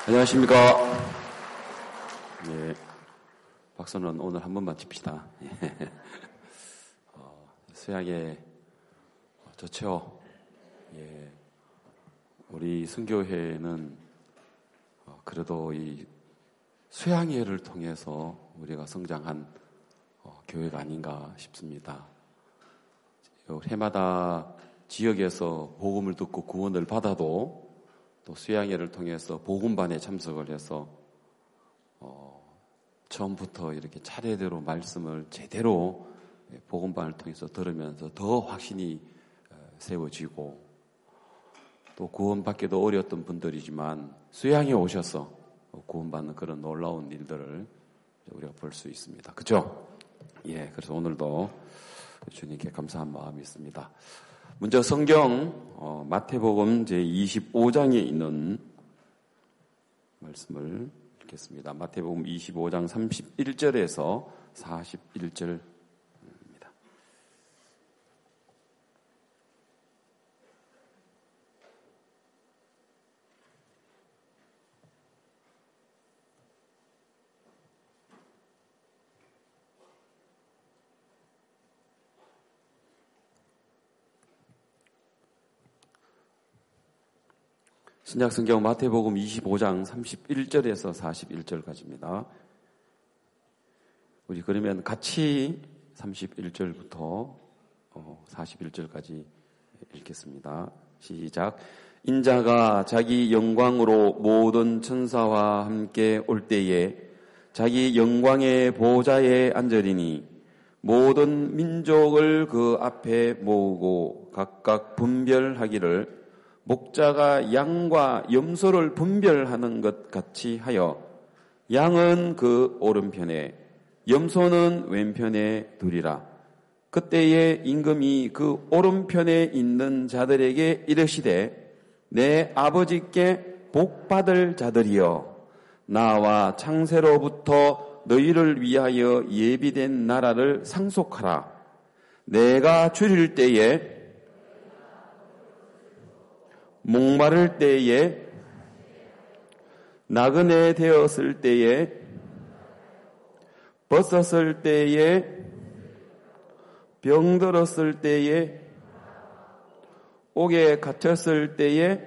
안녕하십니까. 예, 박수는 오늘 한 번만 칩시다. 예. 수양에 좋죠. 예, 우리 선교회는 그래도 이 수양회를 통해서 우리가 성장한 교회가 아닌가 싶습니다. 해마다 지역에서 복음을 듣고 구원을 받아도 또 수양회를 통해서 복음반에 참석을 해서 처음부터 이렇게 차례대로 말씀을 제대로 복음반을 통해서 들으면서 더 확신이 세워지고 또 구원받기도 어려웠던 분들이지만 수양회 오셔서 구원받는 그런 놀라운 일들을 우리가 볼 수 있습니다. 그죠? 예, 그래서 오늘도 주님께 감사한 마음이 있습니다. 먼저 성경 마태복음 제25장에 있는 말씀을 읽겠습니다. 마태복음 25장 31절에서 41절입니다. 신약성경 마태복음 25장 31절에서 41절까지입니다. 우리 그러면 같이 31절부터 41절까지 읽겠습니다. 시작. 인자가 자기 영광으로 모든 천사와 함께 올 때에 자기 영광의 보좌에 앉으리니 모든 민족을 그 앞에 모으고 각각 분별하기를 목자가 양과 염소를 분별하는 것 같이 하여 양은 그 오른편에 염소는 왼편에 두리라. 그때에 임금이 그 오른편에 있는 자들에게 이르시되 내 아버지께 복받을 자들이여 나와 창세로부터 너희를 위하여 예비된 나라를 상속하라. 내가 줄일 때에 목마를 때에 나그네 되었을 때에 벗었을 때에 병들었을 때에 옥에 갇혔을 때에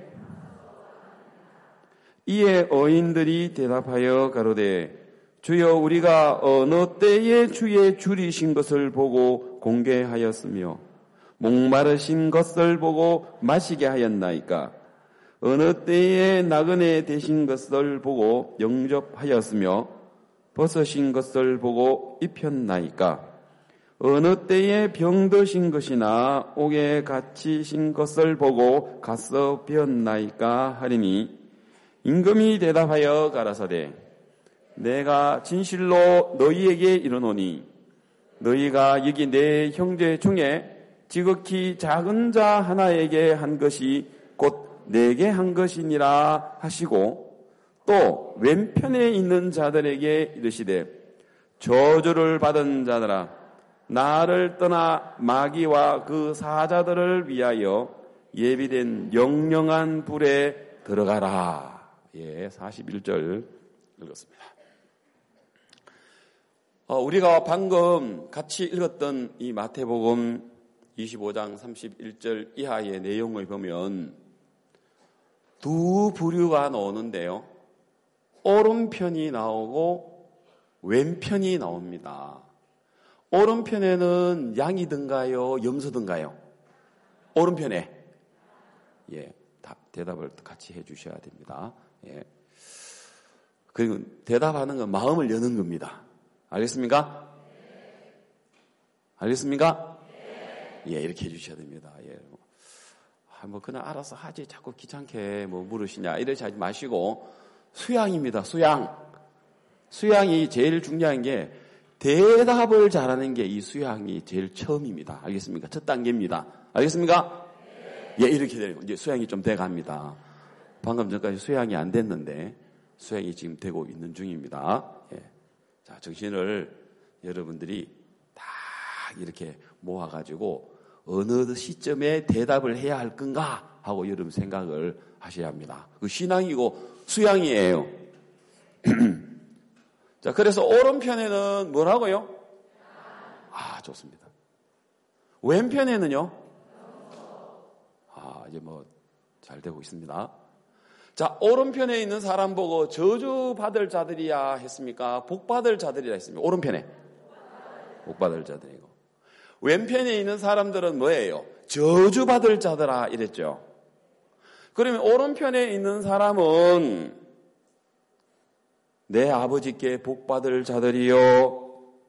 이에 어인들이 대답하여 가로되 주여 우리가 어느 때에 주의 줄이신 것을 보고 공개하였으며 목마르신 것을 보고 마시게 하였나이까? 어느 때에 나그네 되신 것을 보고 영접하였으며 벗으신 것을 보고 입혔나이까? 어느 때에 병드신 것이나 옥에 갇히신 것을 보고 가서 배었나이까? 하리니 임금이 대답하여 가라사대 내가 진실로 너희에게 이르노니 너희가 여기 내 형제 중에 지극히 작은 자 하나에게 한 것이 곧 내게 한 것이니라 하시고 또 왼편에 있는 자들에게 이르시되 저주를 받은 자들아 나를 떠나 마귀와 그 사자들을 위하여 예비된 영영한 불에 들어가라. 예, 41절 읽었습니다. 우리가 방금 같이 읽었던 이 마태복음 25장 31절 이하의 내용을 보면 두 부류가 나오는데요. 오른편이 나오고 왼편이 나옵니다. 오른편에는 양이든가요? 염소든가요? 오른편에. 예, 대답을 같이 해 주셔야 됩니다. 예. 그리고 대답하는 건 마음을 여는 겁니다. 알겠습니까? 알겠습니까? 예, 이렇게 해주셔야 됩니다. 예. 그냥 알아서 하지. 자꾸 귀찮게 물으시냐. 이러지 하지 마시고, 수양입니다, 수양. 수양이 제일 중요한 게, 대답을 잘하는 게 이 수양이 제일 처음입니다. 알겠습니까? 첫 단계입니다. 알겠습니까? 예, 이렇게 되는 거. 이제 수양이 좀 돼 갑니다. 방금 전까지 수양이 안 됐는데, 수양이 지금 되고 있는 중입니다. 예. 자, 정신을 여러분들이 다 이렇게 모아가지고 어느 시점에 대답을 해야 할 건가 하고 여러분 생각을 하셔야 합니다. 그 신앙이고 수양이에요. 자, 그래서 오른편에는 뭐라고요? 좋습니다. 왼편에는요? 이제 잘 되고 있습니다. 자, 오른편에 있는 사람 보고 저주받을 자들이야 했습니까? 복받을 자들이라 했습니까? 오른편에. 복받을 자들이고. 왼편에 있는 사람들은 뭐예요? 저주받을 자들아 이랬죠. 그러면 오른편에 있는 사람은 내 아버지께 복받을 자들이요.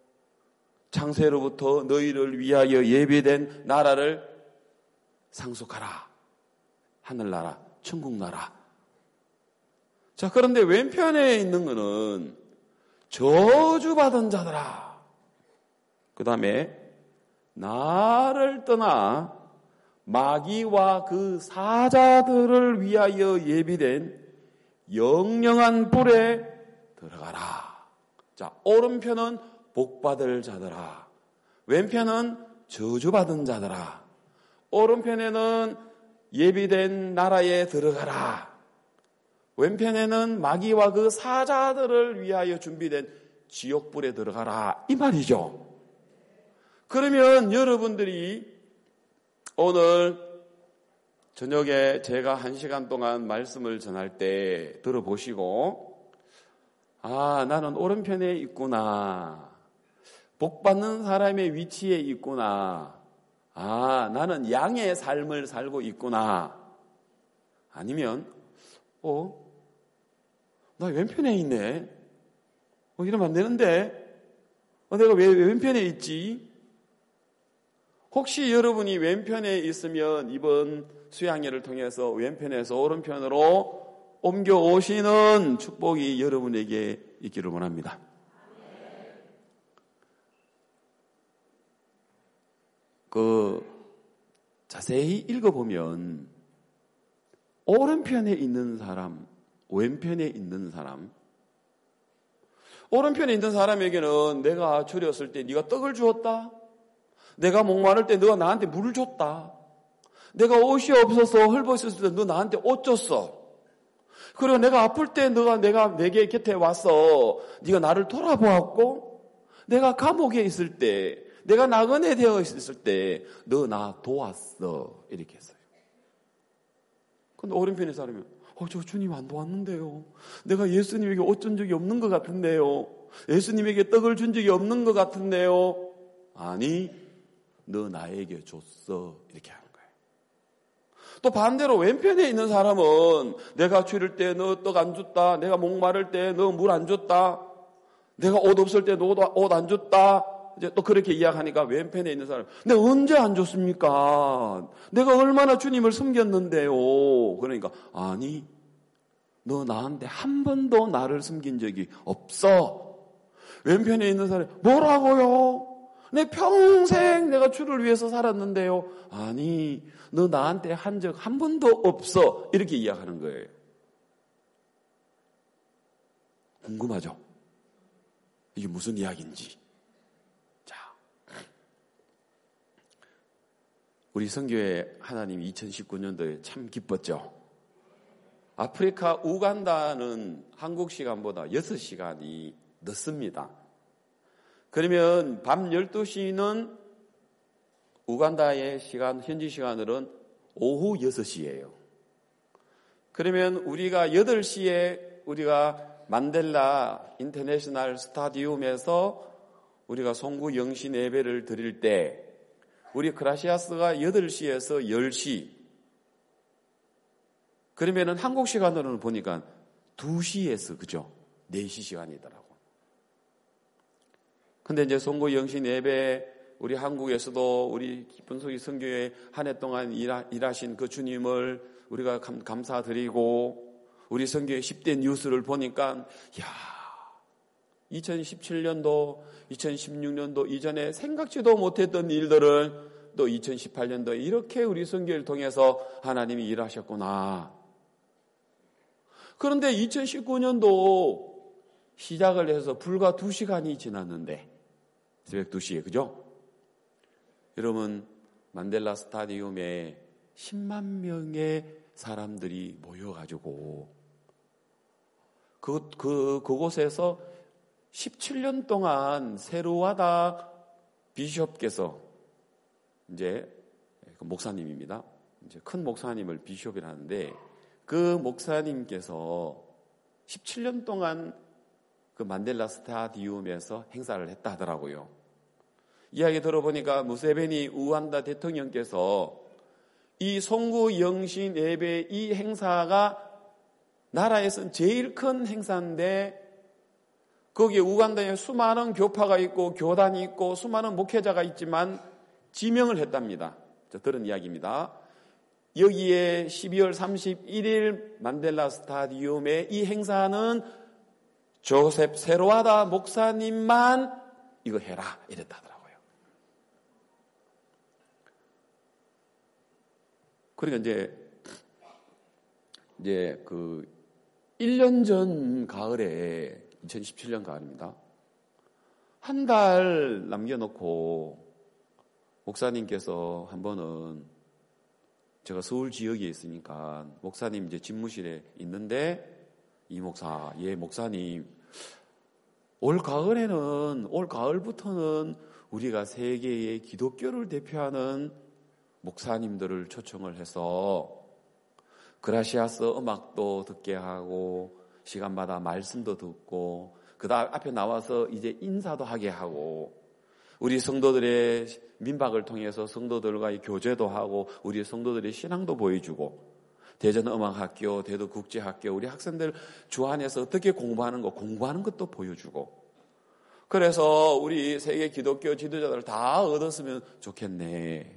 창세로부터 너희를 위하여 예비된 나라를 상속하라. 하늘나라, 천국나라. 자, 그런데 왼편에 있는 것은 저주받은 자들아. 그 다음에 나를 떠나 마귀와 그 사자들을 위하여 예비된 영영한 불에 들어가라. 자, 오른편은 복받을 자들아. 왼편은 저주받은 자들아. 오른편에는 예비된 나라에 들어가라. 왼편에는 마귀와 그 사자들을 위하여 준비된 지옥불에 들어가라. 이 말이죠. 그러면 여러분들이 오늘 저녁에 제가 1시간 동안 말씀을 전할 때 들어보시고 나는 오른편에 있구나. 복받는 사람의 위치에 있구나. 나는 양의 삶을 살고 있구나. 아니면 나 왼편에 있네. 이러면 안 되는데. 내가 왜 왼편에 있지? 혹시 여러분이 왼편에 있으면 이번 수양회를 통해서 왼편에서 오른편으로 옮겨오시는 축복이 여러분에게 있기를 원합니다. 자세히 읽어보면 오른편에 있는 사람, 왼편에 있는 사람, 오른편에 있는 사람에게는 내가 줄였을 때 네가 떡을 주었다. 내가 목마를 때 너가 나한테 물을 줬다. 내가 옷이 없어서 헐벗었을 때 너 나한테 옷 줬어. 그리고 내가 아플 때 내가 내게 곁에 왔어. 네가 나를 돌아보았고, 내가 감옥에 있을 때, 내가 나그네 되어 있을 때 너 나 도왔어. 이렇게 했어요. 근데 오른편의 사람이 저 주님 안 도왔는데요. 내가 예수님에게 옷 준 적이 없는 것 같은데요. 예수님에게 떡을 준 적이 없는 것 같은데요. 아니, 너 나에게 줬어. 이렇게 하는 거예요. 또 반대로 왼편에 있는 사람은 내가 추릴 때 너 떡 안 줬다. 내가 목마를 때 너 물 안 줬다. 내가 옷 없을 때 너 옷 안 줬다. 이제 또 그렇게 이야기하니까 왼편에 있는 사람, 내가 언제 안 줬습니까? 내가 얼마나 주님을 섬겼는데요. 그러니까 아니, 너 나한테 한 번도 나를 섬긴 적이 없어. 왼편에 있는 사람이 뭐라고요? 내 평생 내가 주를 위해서 살았는데요. 아니, 너 나한테 한 적 한 번도 없어. 이렇게 이야기하는 거예요. 궁금하죠? 이게 무슨 이야기인지. 자, 우리 선교회 하나님이 2019년도에 참 기뻤죠. 아프리카 우간다는 한국 시간보다 6시간이 늦습니다. 그러면 밤 12시는 우간다의 시간, 현지 시간으로는 오후 6시예요. 그러면 우리가 8시에 우리가 만델라 인터내셔널 스타디움에서 우리가 송구 영신 예배를 드릴 때 우리 크라시아스가 8시에서 10시, 그러면은 한국 시간으로는 보니까 2시에서 그죠? 4시 시간이더라고. 근데 이제 송구 영신 예배 우리 한국에서도 우리 기쁜 소리 선교회 한 해 동안 일하신 그 주님을 우리가 감사드리고, 우리 선교회 10대 뉴스를 보니까 2017년도, 2016년도 이전에 생각지도 못했던 일들을 또 2018년도에 이렇게 우리 선교회를 통해서 하나님이 일하셨구나. 그런데 2019년도 시작을 해서 불과 2시간이 지났는데, 새벽 2시에, 그죠? 여러분, 만델라 스타디움에 10만 명의 사람들이 모여가지고 그곳에서 17년 동안 세루와다 비숍께서 이제 그 목사님입니다. 이제 큰 목사님을 비숍이라 하는데 그 목사님께서 17년 동안 그 만델라 스타디움에서 행사를 했다 하더라고요. 이야기 들어보니까 무세베니 우간다 대통령께서 이 송구 영신 예배 이 행사가 나라에서는 제일 큰 행사인데 거기에 우간다에 수많은 교파가 있고 교단이 있고 수많은 목회자가 있지만 지명을 했답니다. 저 들은 이야기입니다. 여기에 12월 31일 만델라 스타디움의 이 행사는 조셉 세로와다 목사님만 이거 해라 이랬다 하더라고요. 그러니까 이제 그 1년 전 가을에 2017년 가을입니다. 한 달 남겨놓고 목사님께서 한 번은 제가 서울 지역에 있으니까 목사님 이제 집무실에 있는데 이 목사, 예 목사님 올 가을부터는 우리가 세계의 기독교를 대표하는 목사님들을 초청을 해서 그라시아스 음악도 듣게 하고 시간마다 말씀도 듣고 그다음 앞에 나와서 이제 인사도 하게 하고 우리 성도들의 민박을 통해서 성도들과의 교제도 하고 우리 성도들의 신앙도 보여주고 대전음악학교, 대도국제학교 우리 학생들 주 안에서 어떻게 공부하는 것도 보여주고 그래서 우리 세계 기독교 지도자들 다 얻었으면 좋겠네.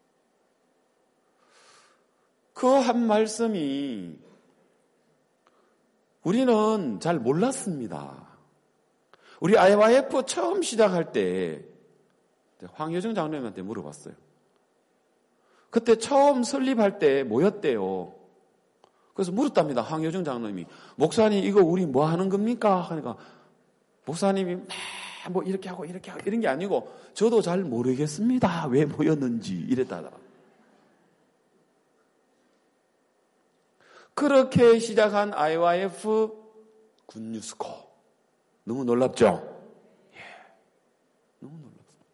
그 한 말씀이 우리는 잘 몰랐습니다. 우리 IYF 처음 시작할 때 황효정 장로님한테 물어봤어요. 그때 처음 설립할 때 뭐였대요? 그래서 물었답니다. 황효정 장로님이 목사님 이거 우리 뭐 하는 겁니까? 하니까 목사님이 뭐 이렇게 하고 이런 게 아니고 저도 잘 모르겠습니다. 왜 모였는지 이랬다 하더라고요. 그렇게 시작한 IYF 굿뉴스코 너무 놀랍죠? 예, 너무 놀랍습니다.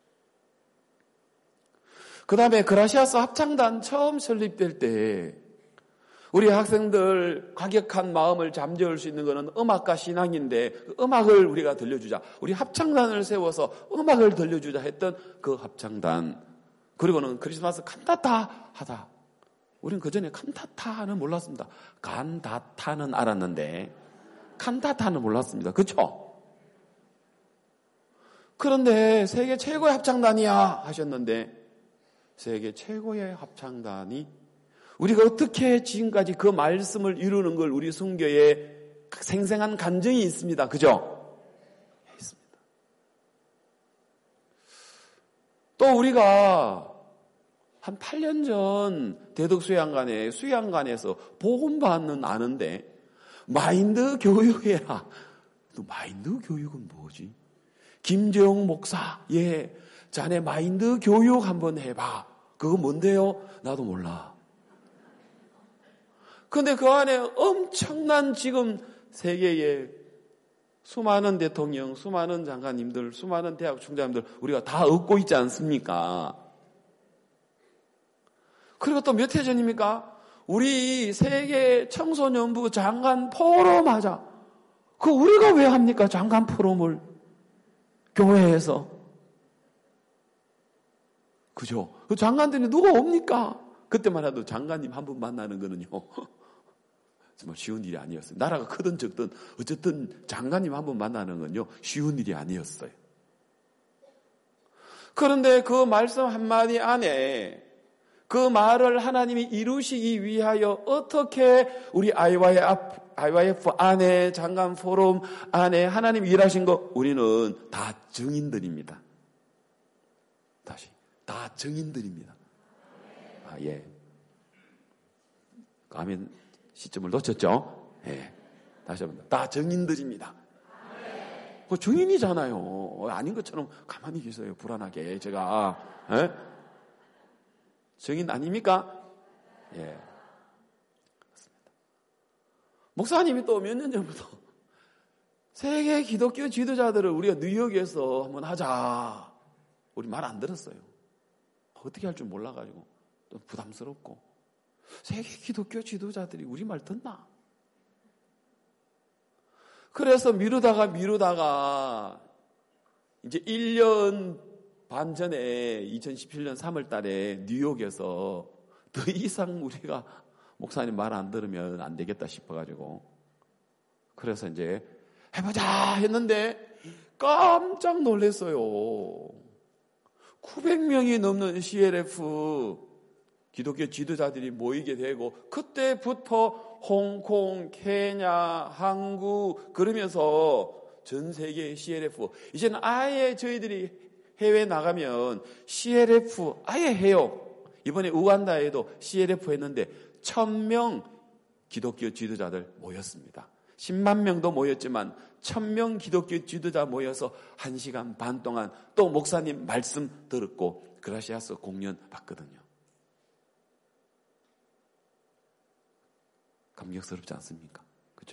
그 다음에 그라시아스 합창단 처음 설립될 때 우리 학생들 과격한 마음을 잠재울 수 있는 것은 음악과 신앙인데 그 음악을 우리가 들려주자. 우리 합창단을 세워서 음악을 들려주자 했던 그 합창단. 그리고는 크리스마스 칸타타 하다. 우리는 그전에 칸타타는 몰랐습니다. 간다타는 알았는데 칸타타는 몰랐습니다. 그렇죠? 그런데 세계 최고의 합창단이야 하셨는데 세계 최고의 합창단이 우리가 어떻게 지금까지 그 말씀을 이루는 걸 우리 선교에 생생한 간증이 있습니다. 그죠? 있습니다. 또 우리가 한 8년 전 수양관에서 복음받는 아는데 마인드 교육해라. 또 마인드 교육은 뭐지? 김재용 목사, 예, 자네 마인드 교육 한번 해봐. 그거 뭔데요? 나도 몰라. 근데 그 안에 엄청난 지금 세계의 수많은 대통령, 수많은 장관님들, 수많은 대학 총장님들 우리가 다 얻고 있지 않습니까? 그리고 또 몇 해 전입니까? 우리 세계 청소년부 장관 포럼 하자. 그 우리가 왜 합니까? 장관 포럼을 교회에서. 그죠? 그 장관들이 누가 옵니까? 그때만 해도 장관님 한 분 만나는 거는요. 정말 쉬운 일이 아니었어요. 나라가 크든 적든 어쨌든 장관님 한 분 만나는 건요. 쉬운 일이 아니었어요. 그런데 그 말씀 한마디 안에 그 말을 하나님이 이루시기 위하여 어떻게 우리 IYF 안에 장관 포럼 안에 하나님이 일하신 거 우리는 다 증인들입니다. 다시 다 증인들입니다. 아, 예. 아멘 시점을 놓쳤죠? 예. 다시 한번 다 증인들입니다. 그 증인이잖아요. 아닌 것처럼 가만히 계세요. 불안하게 제가. 예? 증인 아닙니까? 예. 목사님이 또 몇 년 전부터 세계 기독교 지도자들을 우리가 뉴욕에서 한번 하자. 우리 말 안 들었어요. 어떻게 할 줄 몰라가지고 또 부담스럽고. 세계 기독교 지도자들이 우리 말 듣나? 그래서 미루다가 이제 1년 반 전에 2017년 3월 달에 뉴욕에서 더 이상 우리가 목사님 말 안 들으면 안 되겠다 싶어가지고 그래서 이제 해보자 했는데 깜짝 놀랐어요. 900명이 넘는 CLF 기독교 지도자들이 모이게 되고 그때부터 홍콩, 케냐, 한국 그러면서 전 세계 CLF 이제는 아예 저희들이 해외 나가면 CLF 아예 해요. 이번에 우간다에도 CLF 했는데 1000명 기독교 지도자들 모였습니다. 10만 명도 모였지만 1000명 기독교 지도자 모여서 1시간 반 동안 또 목사님 말씀 들었고 그라시아스 공연 봤거든요. 감격스럽지 않습니까? 그죠?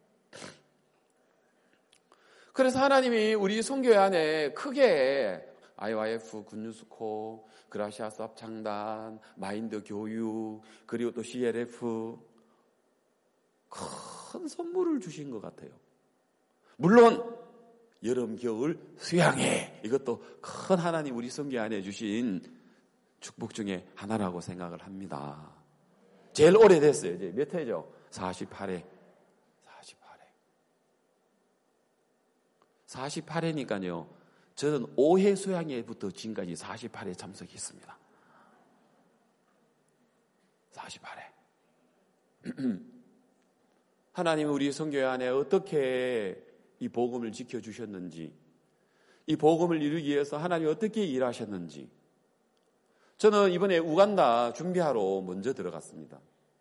그래서 하나님이 우리 선교회 안에 크게 IYF 군뉴스코, 그라시아스 합창단, 마인드 교육, 그리고 또 CLF 큰 선물을 주신 것 같아요. 물론 여름, 겨울 수양회 이것도 큰 하나님 우리 선교회 안에 주신 축복 중에 하나라고 생각을 합니다. 제일 오래됐어요. 이제 몇 회죠? 48회. 48회니까요. 저는 5회 수양회부터 지금까지 48회 참석했습니다. 48회. 하나님 우리 선교회 안에 어떻게 이 복음을 지켜주셨는지, 이 복음을 이루기 위해서 하나님 어떻게 일하셨는지, 저는 이번에 우간다 준비하러 먼저 들어갔습니다.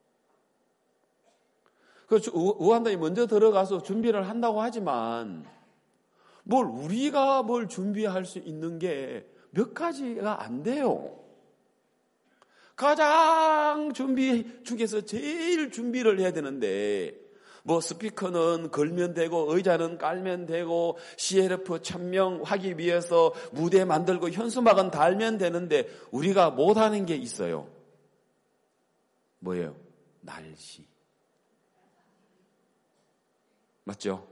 우간다에 먼저 들어가서 준비를 한다고 하지만 우리가 준비할 수 있는 게 몇 가지가 안 돼요. 가장 준비 중에서 제일 준비를 해야 되는데 스피커는 걸면 되고 의자는 깔면 되고 CLF 1000명 하기 위해서 무대 만들고 현수막은 달면 되는데 우리가 못하는 게 있어요. 뭐예요? 날씨. 맞죠?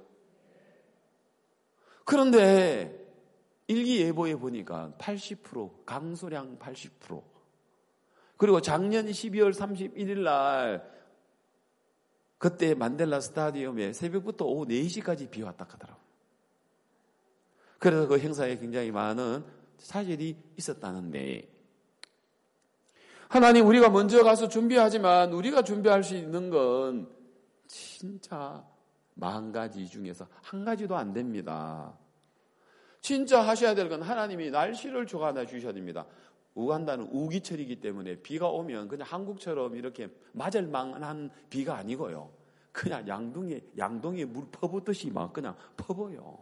그런데 일기예보에 보니까 80%, 강수량 80%. 그리고 작년 12월 31일 날 그때 만델라 스타디움에 새벽부터 오후 4시까지 비 왔다 하더라고요. 그래서 그 행사에 굉장히 많은 사실이 있었다는데 하나님 우리가 먼저 가서 준비하지만 우리가 준비할 수 있는 건 진짜 40가지 중에서 한 가지도 안 됩니다. 진짜 하셔야 될 건 하나님이 날씨를 주관해 주셔야 됩니다. 우간다는 우기철이기 때문에 비가 오면 그냥 한국처럼 이렇게 맞을 만한 비가 아니고요. 그냥 양동이에 물 퍼붓듯이 막 그냥 퍼부어요.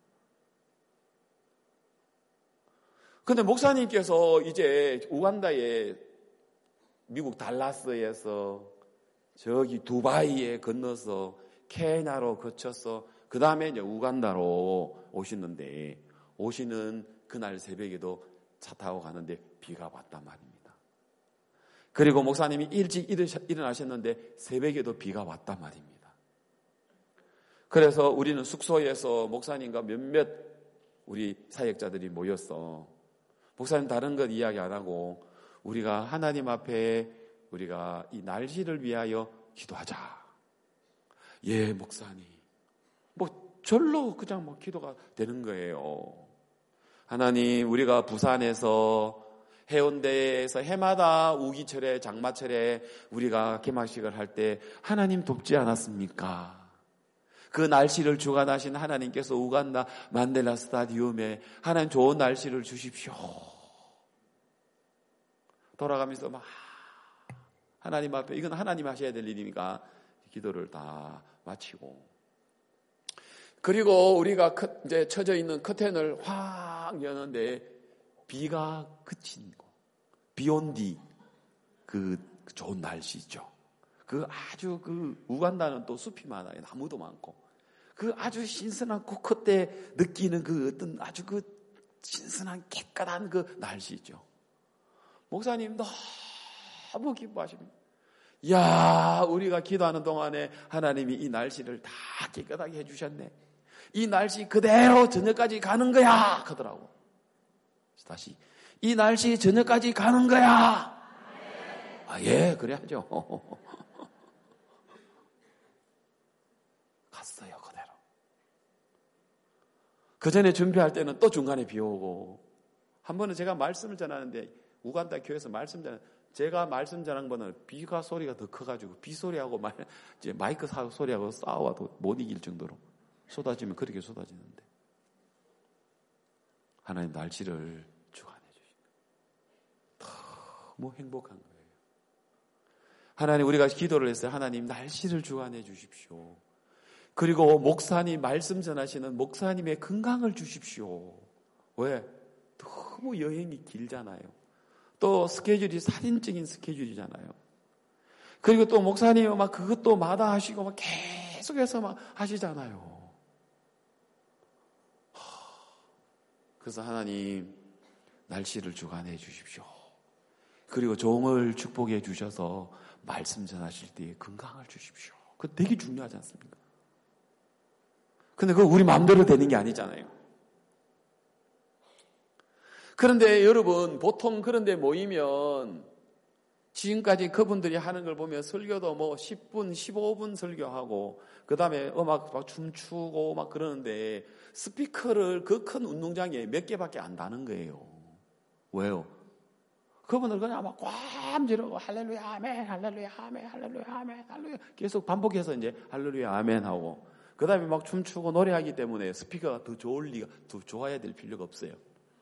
근데 목사님께서 이제 우간다에 미국 달라스에서 저기 두바이에 건너서 케냐로 거쳐서 그 다음에 이제 우간다로 오시는 그날 새벽에도 차 타고 가는데 비가 왔단 말입니다. 그리고 목사님이 일찍 일어나셨는데 새벽에도 비가 왔단 말입니다. 그래서 우리는 숙소에서 목사님과 몇몇 우리 사역자들이 모였어. 목사님 다른 것 이야기 안 하고 우리가 하나님 앞에 우리가 이 날씨를 위하여 기도하자. 예, 목사님. 절로 그냥 기도가 되는 거예요. 하나님, 우리가 부산에서 해운대에서 해마다 우기철에 장마철에 우리가 개막식을 할 때 하나님 돕지 않았습니까? 그 날씨를 주관하신 하나님께서 우간다 만델라 스타디움에 하나님 좋은 날씨를 주십시오. 돌아가면서 막 하나님 앞에 이건 하나님 하셔야 될 일이니까 기도를 다 마치고 그리고 우리가 이제 쳐져 있는 커튼을 확 여는데 비가 그친 거, 비 온 뒤 그 좋은 날씨죠. 그 아주 그 우간다는 또 숲이 많아요. 나무도 많고. 그 아주 신선한 코코 때 느끼는 그 어떤 아주 그 신선한 깨끗한 그 날씨 있죠. 목사님 너무 기뻐하십니다. 야, 우리가 기도하는 동안에 하나님이 이 날씨를 다 깨끗하게 해주셨네. 이 날씨 그대로 저녁까지 가는 거야 하더라고. 다시 이 날씨 저녁까지 가는 거야. 예, 그래야죠. 갔어요, 그대로. 그 전에 준비할 때는 또 중간에 비 오고. 한 번은 제가 말씀을 전하는데 우간다 교회에서 말씀 전하는데 제가 말씀 전한 거는 비가 소리가 더 커가지고 비 소리하고 이제 마이크 소리하고 싸워도 못 이길 정도로 쏟아지면 그렇게 쏟아지는데 하나님 날씨를 주관해 주십니다. 너무 행복한 거예요. 하나님 우리가 기도를 했어요. 하나님 날씨를 주관해 주십시오. 그리고 목사님 말씀 전하시는 목사님의 건강을 주십시오. 왜? 너무 여행이 길잖아요. 또 스케줄이 살인적인 스케줄이잖아요. 그리고 또 목사님은 막 그것도 마다하시고 막 계속해서 막 하시잖아요. 그래서 하나님 날씨를 주관해 주십시오. 그리고 종을 축복해 주셔서 말씀 전하실 때 건강을 주십시오. 그거 되게 중요하지 않습니까? 근데 그거 우리 마음대로 되는 게 아니잖아요. 그런데 여러분 보통 그런데 모이면 지금까지 그분들이 하는 걸 보면 설교도 뭐 10분, 15분 설교하고 그 다음에 음악 막 춤추고 막 그러는데 스피커를 그 큰 운동장에 몇 개밖에 안 다는 거예요. 왜요? 그분들 그냥 막 꽉 지르고 할렐루야 아멘 할렐루야 아멘 할렐루야 아멘 할렐루야 계속 반복해서 이제 할렐루야 아멘 하고 그 다음에 막 춤추고 노래하기 때문에 스피커가 더 좋아야 될 필요가 없어요.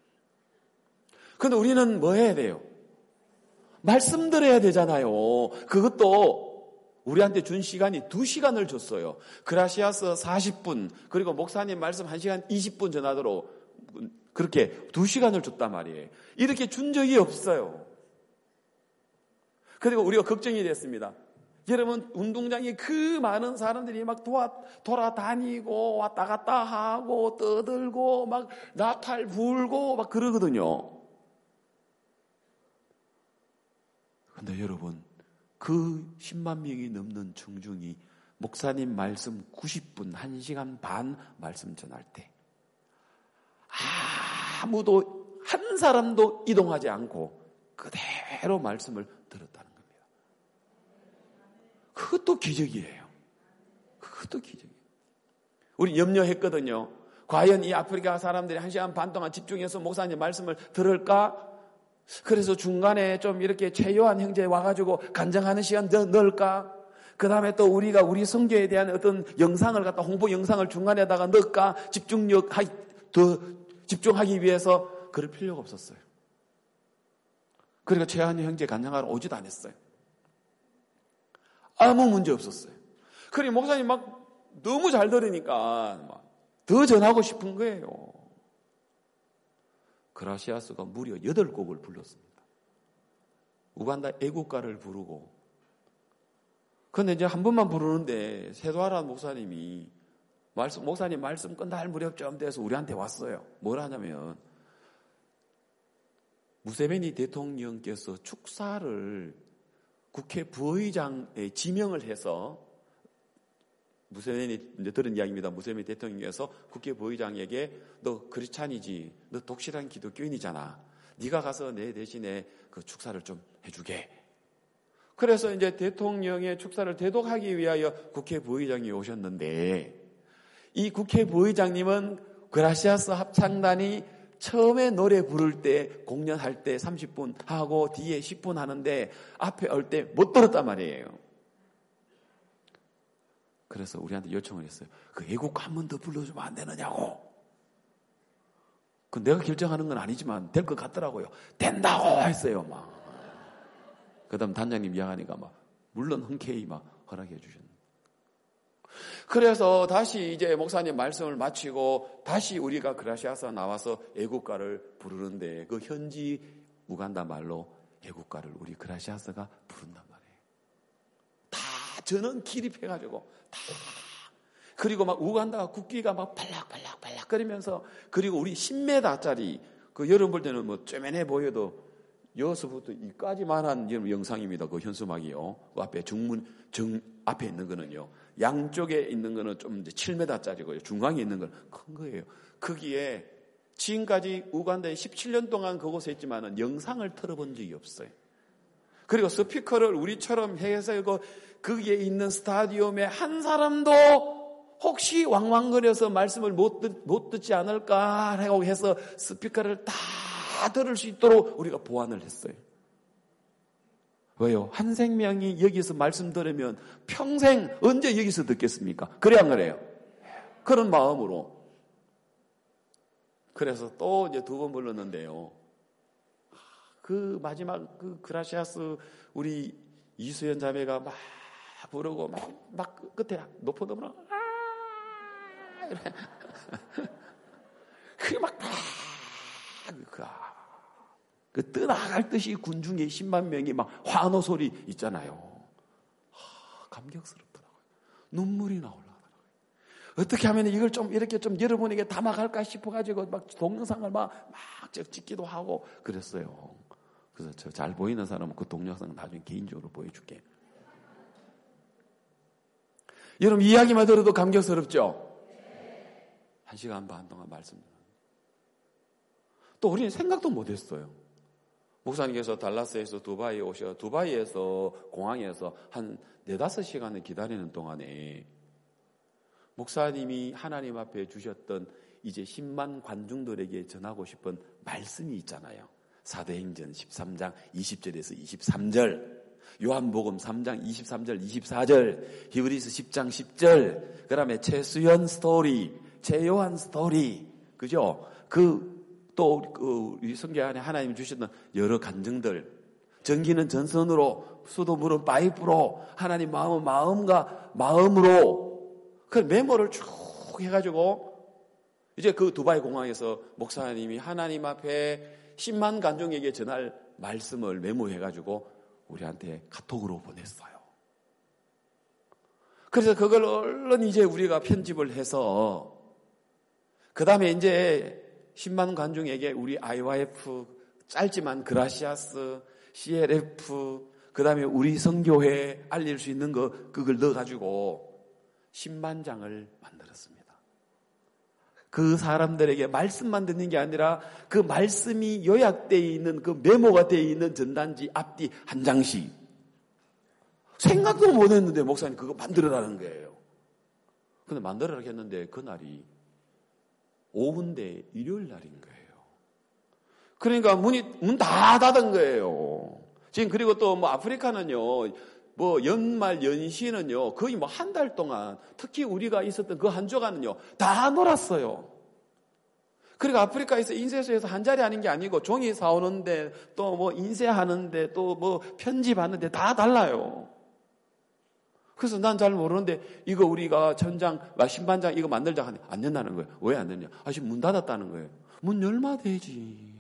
근데 우리는 뭐 해야 돼요? 말씀 들어야 되잖아요. 그것도 우리한테 준 시간이 2시간을 줬어요. 그라시아서 40분, 그리고 목사님 말씀 1시간 20분 전하도록 그렇게 2시간을 줬단 말이에요. 이렇게 준 적이 없어요. 그리고 우리가 걱정이 됐습니다. 여러분 운동장에 그 많은 사람들이 막 돌아다니고 왔다 갔다 하고 떠들고 막 나팔 불고 막 그러거든요. 근데 여러분 그 10만 명이 넘는 청중이 목사님 말씀 90분 1시간 반 말씀 전할 때 아무도 한 사람도 이동하지 않고 그대로 말씀을 들었다는 겁니다. 그것도 기적이에요. 그것도 기적이에요. 우리 염려했거든요. 과연 이 아프리카 사람들이 1시간 반 동안 집중해서 목사님 말씀을 들을까? 그래서 중간에 좀 이렇게 최요한 형제 와가지고 간증하는 시간 넣을까? 그 다음에 또 우리가 우리 선교에 대한 어떤 영상을 갖다 홍보 영상을 중간에다가 넣을까? 더 집중하기 위해서 그럴 필요가 없었어요. 그러니까 최요한 형제 간증하러 오지도 않았어요. 아무 문제 없었어요. 그리고 목사님 막 너무 잘 들으니까 막 더 전하고 싶은 거예요. 그라시아스가 무려 8곡을 불렀습니다. 우간다 애국가를 부르고. 그런데 이제 한 번만 부르는데 세도하라 목사님이 목사님 말씀 끝날 무렵쯤 돼서 우리한테 왔어요. 뭘 하냐면 무세베니 대통령께서 축사를 국회 부의장에 지명을 해서 무세베니 이제 들은 이야기입니다. 무세베니 대통령께서 국회 부의장에게 너 크리스찬이지, 너 독실한 기독교인이잖아. 네가 가서 내 대신에 그 축사를 좀 해주게. 그래서 이제 대통령의 축사를 대독하기 위하여 국회 부의장이 오셨는데 이 국회 부의장님은 그라시아스 합창단이 처음에 노래 부를 때 공연할 때 30분 하고 뒤에 10분 하는데 앞에 올 때 못 들었단 말이에요. 그래서 우리한테 요청을 했어요. 그 애국가 한 번 더 불러주면 안 되느냐고. 그 내가 결정하는 건 아니지만 될 것 같더라고요. 된다고 했어요. 막. 그다음 단장님 이야기하니까 막 물론 흔쾌히 막 허락해 주셨는데. 그래서 다시 이제 목사님 말씀을 마치고 다시 우리가 그라시아스 나와서 애국가를 부르는데 그 현지 우간다 말로 애국가를 우리 그라시아스가 부른단 말이에요. 다 전원 기립해가지고 다. 그리고 막 우간다 국기가 막 발락발락 거리면서, 그리고 우리 10m짜리 그 여러분 볼 때는 뭐 쬐맨해 보여도 여기서부터 이까지만한 영상입니다. 그 현수막이요. 그 앞에 앞에 있는 거는요. 양쪽에 있는 거는 좀 이제 7m짜리고요. 중앙에 있는 건 큰 거예요. 거기에 지금까지 우간다에 17년 동안 그곳에 있지만은 영상을 틀어본 적이 없어요. 그리고 스피커를 우리처럼 해서 거기에 있는 스타디움에 한 사람도 혹시 왕왕거려서 말씀을 못 듣지 않을까 하고 해서 스피커를 다 들을 수 있도록 우리가 보완을 했어요. 왜요? 한 생명이 여기서 말씀 들으면 평생 언제 여기서 듣겠습니까? 그래 안 그래요? 그런 마음으로. 그래서 또 이제 2번 불렀는데요. 그 마지막 그 그라시아스 우리 이수연 자매가 막 부르고 막 끝에 높은 음으로 이래. 그게 막 그 떠나갈 듯이 군중의 10만 명이 막 환호 소리 있잖아요. 감격스럽더라고요. 눈물이 나오려더라고요. 어떻게 하면 이걸 좀 이렇게 좀 여러분에게 담아갈까 싶어가지고 막 동영상을 막 찍기도 하고 그랬어요. 그래서 저 잘 보이는 사람은 그 동영상 나중에 개인적으로 보여줄게. 여러분 이야기만 들어도 감격스럽죠? 1시간 반 동안 말씀드렸어요. 또 우리는 생각도 못했어요. 목사님께서 달라스에서 두바이에 오셔서 두바이에서 공항에서 한 4-5시간을 기다리는 동안에 목사님이 하나님 앞에 주셨던 이제 10만 관중들에게 전하고 싶은 말씀이 있잖아요. 사도행전 13장 20절에서 23절, 요한복음 3장 23절 24절, 히브리서 10장 10절, 그 다음에 최수연 스토리, 최요한 스토리, 그죠? 또 우리 성경 안에 하나님이 주셨던 여러 간증들, 전기는 전선으로, 수도물은 파이프로, 하나님 마음은 마음으로 그 메모를 쭉 해가지고 이제 그 두바이 공항에서 목사님이 하나님 앞에 10만 관중에게 전할 말씀을 메모해가지고 우리한테 카톡으로 보냈어요. 그래서 그걸 얼른 이제 우리가 편집을 해서 그 다음에 이제 10만 관중에게 우리 IYF, 짧지만 그라시아스, CLF, 그 다음에 우리 성교회 알릴 수 있는 그걸 넣어가지고 10만 장을 만들었습니다. 그 사람들에게 말씀만 듣는 게 아니라 그 말씀이 요약되어 있는 그 메모가 되어 있는 전단지 앞뒤 한 장씩. 생각도 못 했는데 목사님 그거 만들어라는 거예요. 근데 만들어라고 했는데 그날이 오후인데 일요일 날인 거예요. 그러니까 문 다 닫은 거예요. 지금 그리고 또 뭐 아프리카는요, 뭐 연말 연시는요, 거의 뭐 한 달 동안 특히 우리가 있었던 그 한 주간은요, 다 놀았어요. 그러니까 아프리카에서 인쇄소에서 한 자리 하는 게 아니고 종이 사오는데 또 뭐 인쇄하는데 또 뭐 편집하는데 다 달라요. 그래서 난 잘 모르는데 이거 우리가 천장, 신반장 이거 만들자 하는데 안 된다는 거예요. 왜 안 되냐? 지금 문 닫았다는 거예요. 문 열마 되지.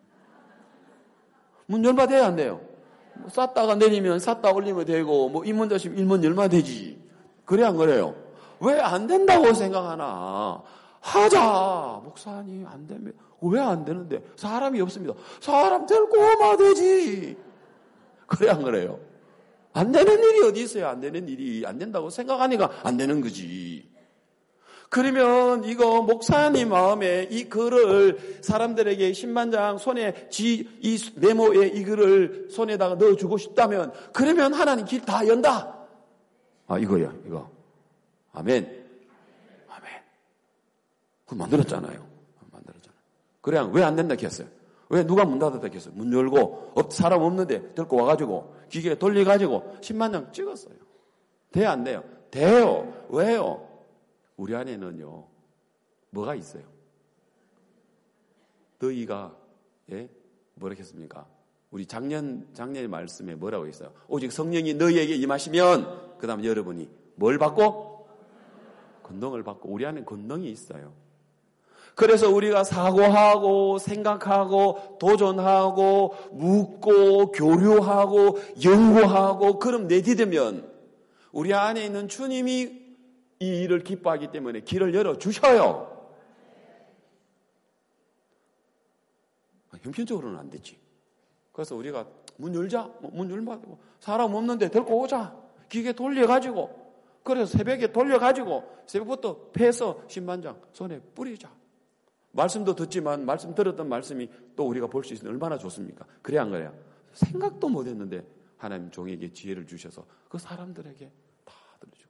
문 열마 돼야 안 돼요. 쌌다가 내리면 쌌다 올리면 되고 뭐 입문 닫으면 입문 열마 되지. 그래 안 그래요? 왜 안 된다고 생각하나? 하자. 목사님 안 되면 왜 안 되는데? 사람이 없습니다. 사람 데리고 오면 되지. 그래 안 그래요? 안 되는 일이 어디 있어요? 안 되는 일이 안 된다고 생각하니까 안 되는 거지. 그러면 이거 목사님 마음에 이 글을 사람들에게 10만 장 손에 이 메모에 이 글을 손에다가 넣어주고 싶다면 그러면 하나님 길 다 연다. 이거야 이거. 아멘. 아멘. 그거 만들었잖아요. 그래 왜 안 된다 했어요? 왜 누가 문 닫았다 했어요? 문 열고 사람 없는데 데리고 와가지고 기계에 돌려가지고 10만 장 찍었어요. 돼요 안 돼요? 돼요. 왜요? 우리 안에는요 뭐가 있어요? 너희가 뭐라 했습니까? 우리 작년의 말씀에 뭐라고 있어요? 오직 성령이 너희에게 임하시면 그 다음 여러분이 뭘 받고? 권능을 받고. 우리 안에 권능이 있어요. 그래서 우리가 사고하고 생각하고 도전하고 묻고 교류하고 연구하고 그럼 내디디면 우리 안에 있는 주님이 이 일을 기뻐하기 때문에 길을 열어주셔요. 형편적으로는 안 되지. 그래서 우리가 문 열자, 문 열면 사람 없는데 데리고 오자. 기계 돌려가지고, 그래서 새벽에 돌려가지고 새벽부터 패서 신반장 손에 뿌리자. 말씀도 듣지만 말씀 들었던 말씀이 또 우리가 볼 수 있으면 얼마나 좋습니까? 그래야 안 그래요? 생각도 못했는데 하나님 종에게 지혜를 주셔서 그 사람들에게 다 들려주고.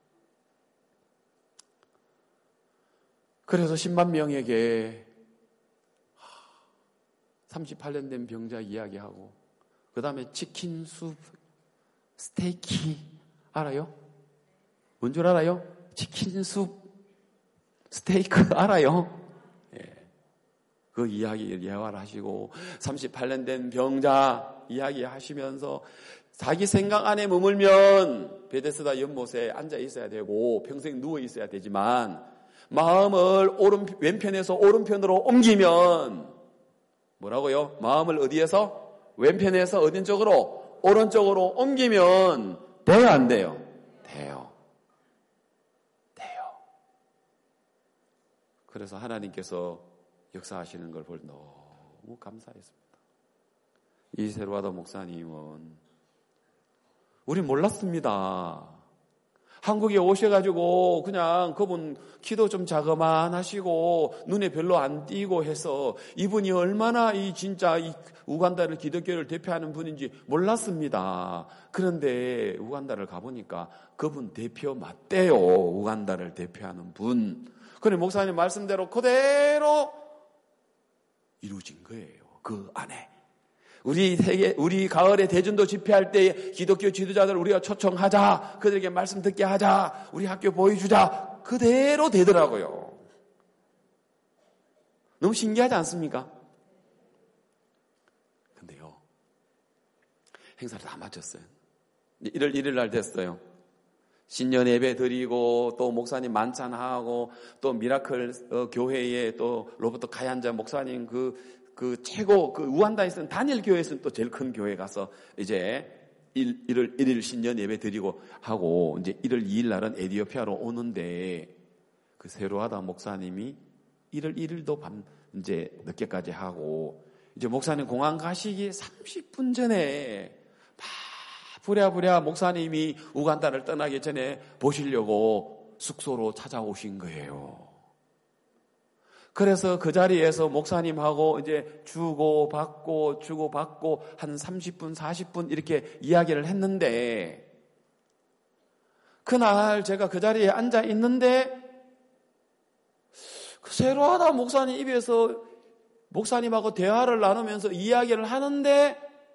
그래서 10만 명에게 38년 된 병자 이야기하고, 그 다음에 치킨, 숲, 스테이키 알아요? 뭔 줄 알아요? 치킨, 숲, 스테이크 알아요? 그 이야기를 예화를 하시고 38년 된 병자 이야기하시면서 자기 생각 안에 머물면 베데스다 연못에 앉아 있어야 되고 평생 누워 있어야 되지만 마음을 왼편에서 오른편으로 옮기면 뭐라고요? 마음을 어디에서? 왼편에서 어딘 쪽으로? 오른쪽으로 옮기면 돼요, 안 돼요? 돼요. 그래서 하나님께서 역사하시는 걸 볼 너무 감사했습니다. 이세로하다 목사님은 우리 몰랐습니다. 한국에 오셔가지고 그냥 그분 키도 좀 자그만하시고 눈에 별로 안 띄고 해서 이분이 얼마나 이 진짜 이 우간다를 기독교를 대표하는 분인지 몰랐습니다. 그런데 우간다를 가보니까 그분 대표 맞대요. 우간다를 대표하는 분. 그런데 목사님 말씀대로 그대로 이루어진 거예요. 그 안에. 우리 가을에 대전도 집회할 때 기독교 지도자들 우리가 초청하자. 그들에게 말씀 듣게 하자. 우리 학교 보여주자. 그대로 되더라고요. 너무 신기하지 않습니까? 근데요, 행사를 다 마쳤어요. 1월 1일 날 됐어요. 신년 예배 드리고 또 목사님 만찬하고 또 미라클 교회에 또 로버트 가얀자 목사님 그 최고 그 우간다에서는 단일 교회에서는 또 제일 큰 교회 가서 이제 1월 1일 신년 예배 드리고 하고 이제 1월 2일 날은 에티오피아로 오는데 그 세로하다 목사님이 1월 1일도 밤 이제 늦게까지 하고 이제 목사님 공항 가시기 30분 전에 부랴부랴 목사님이 우간다를 떠나기 전에 보시려고 숙소로 찾아오신 거예요. 그래서 그 자리에서 목사님하고 이제 주고받고 한 30분, 40분 이렇게 이야기를 했는데 그날 제가 그 자리에 앉아 있는데 그 세로하다 목사님 입에서 목사님하고 대화를 나누면서 이야기를 하는데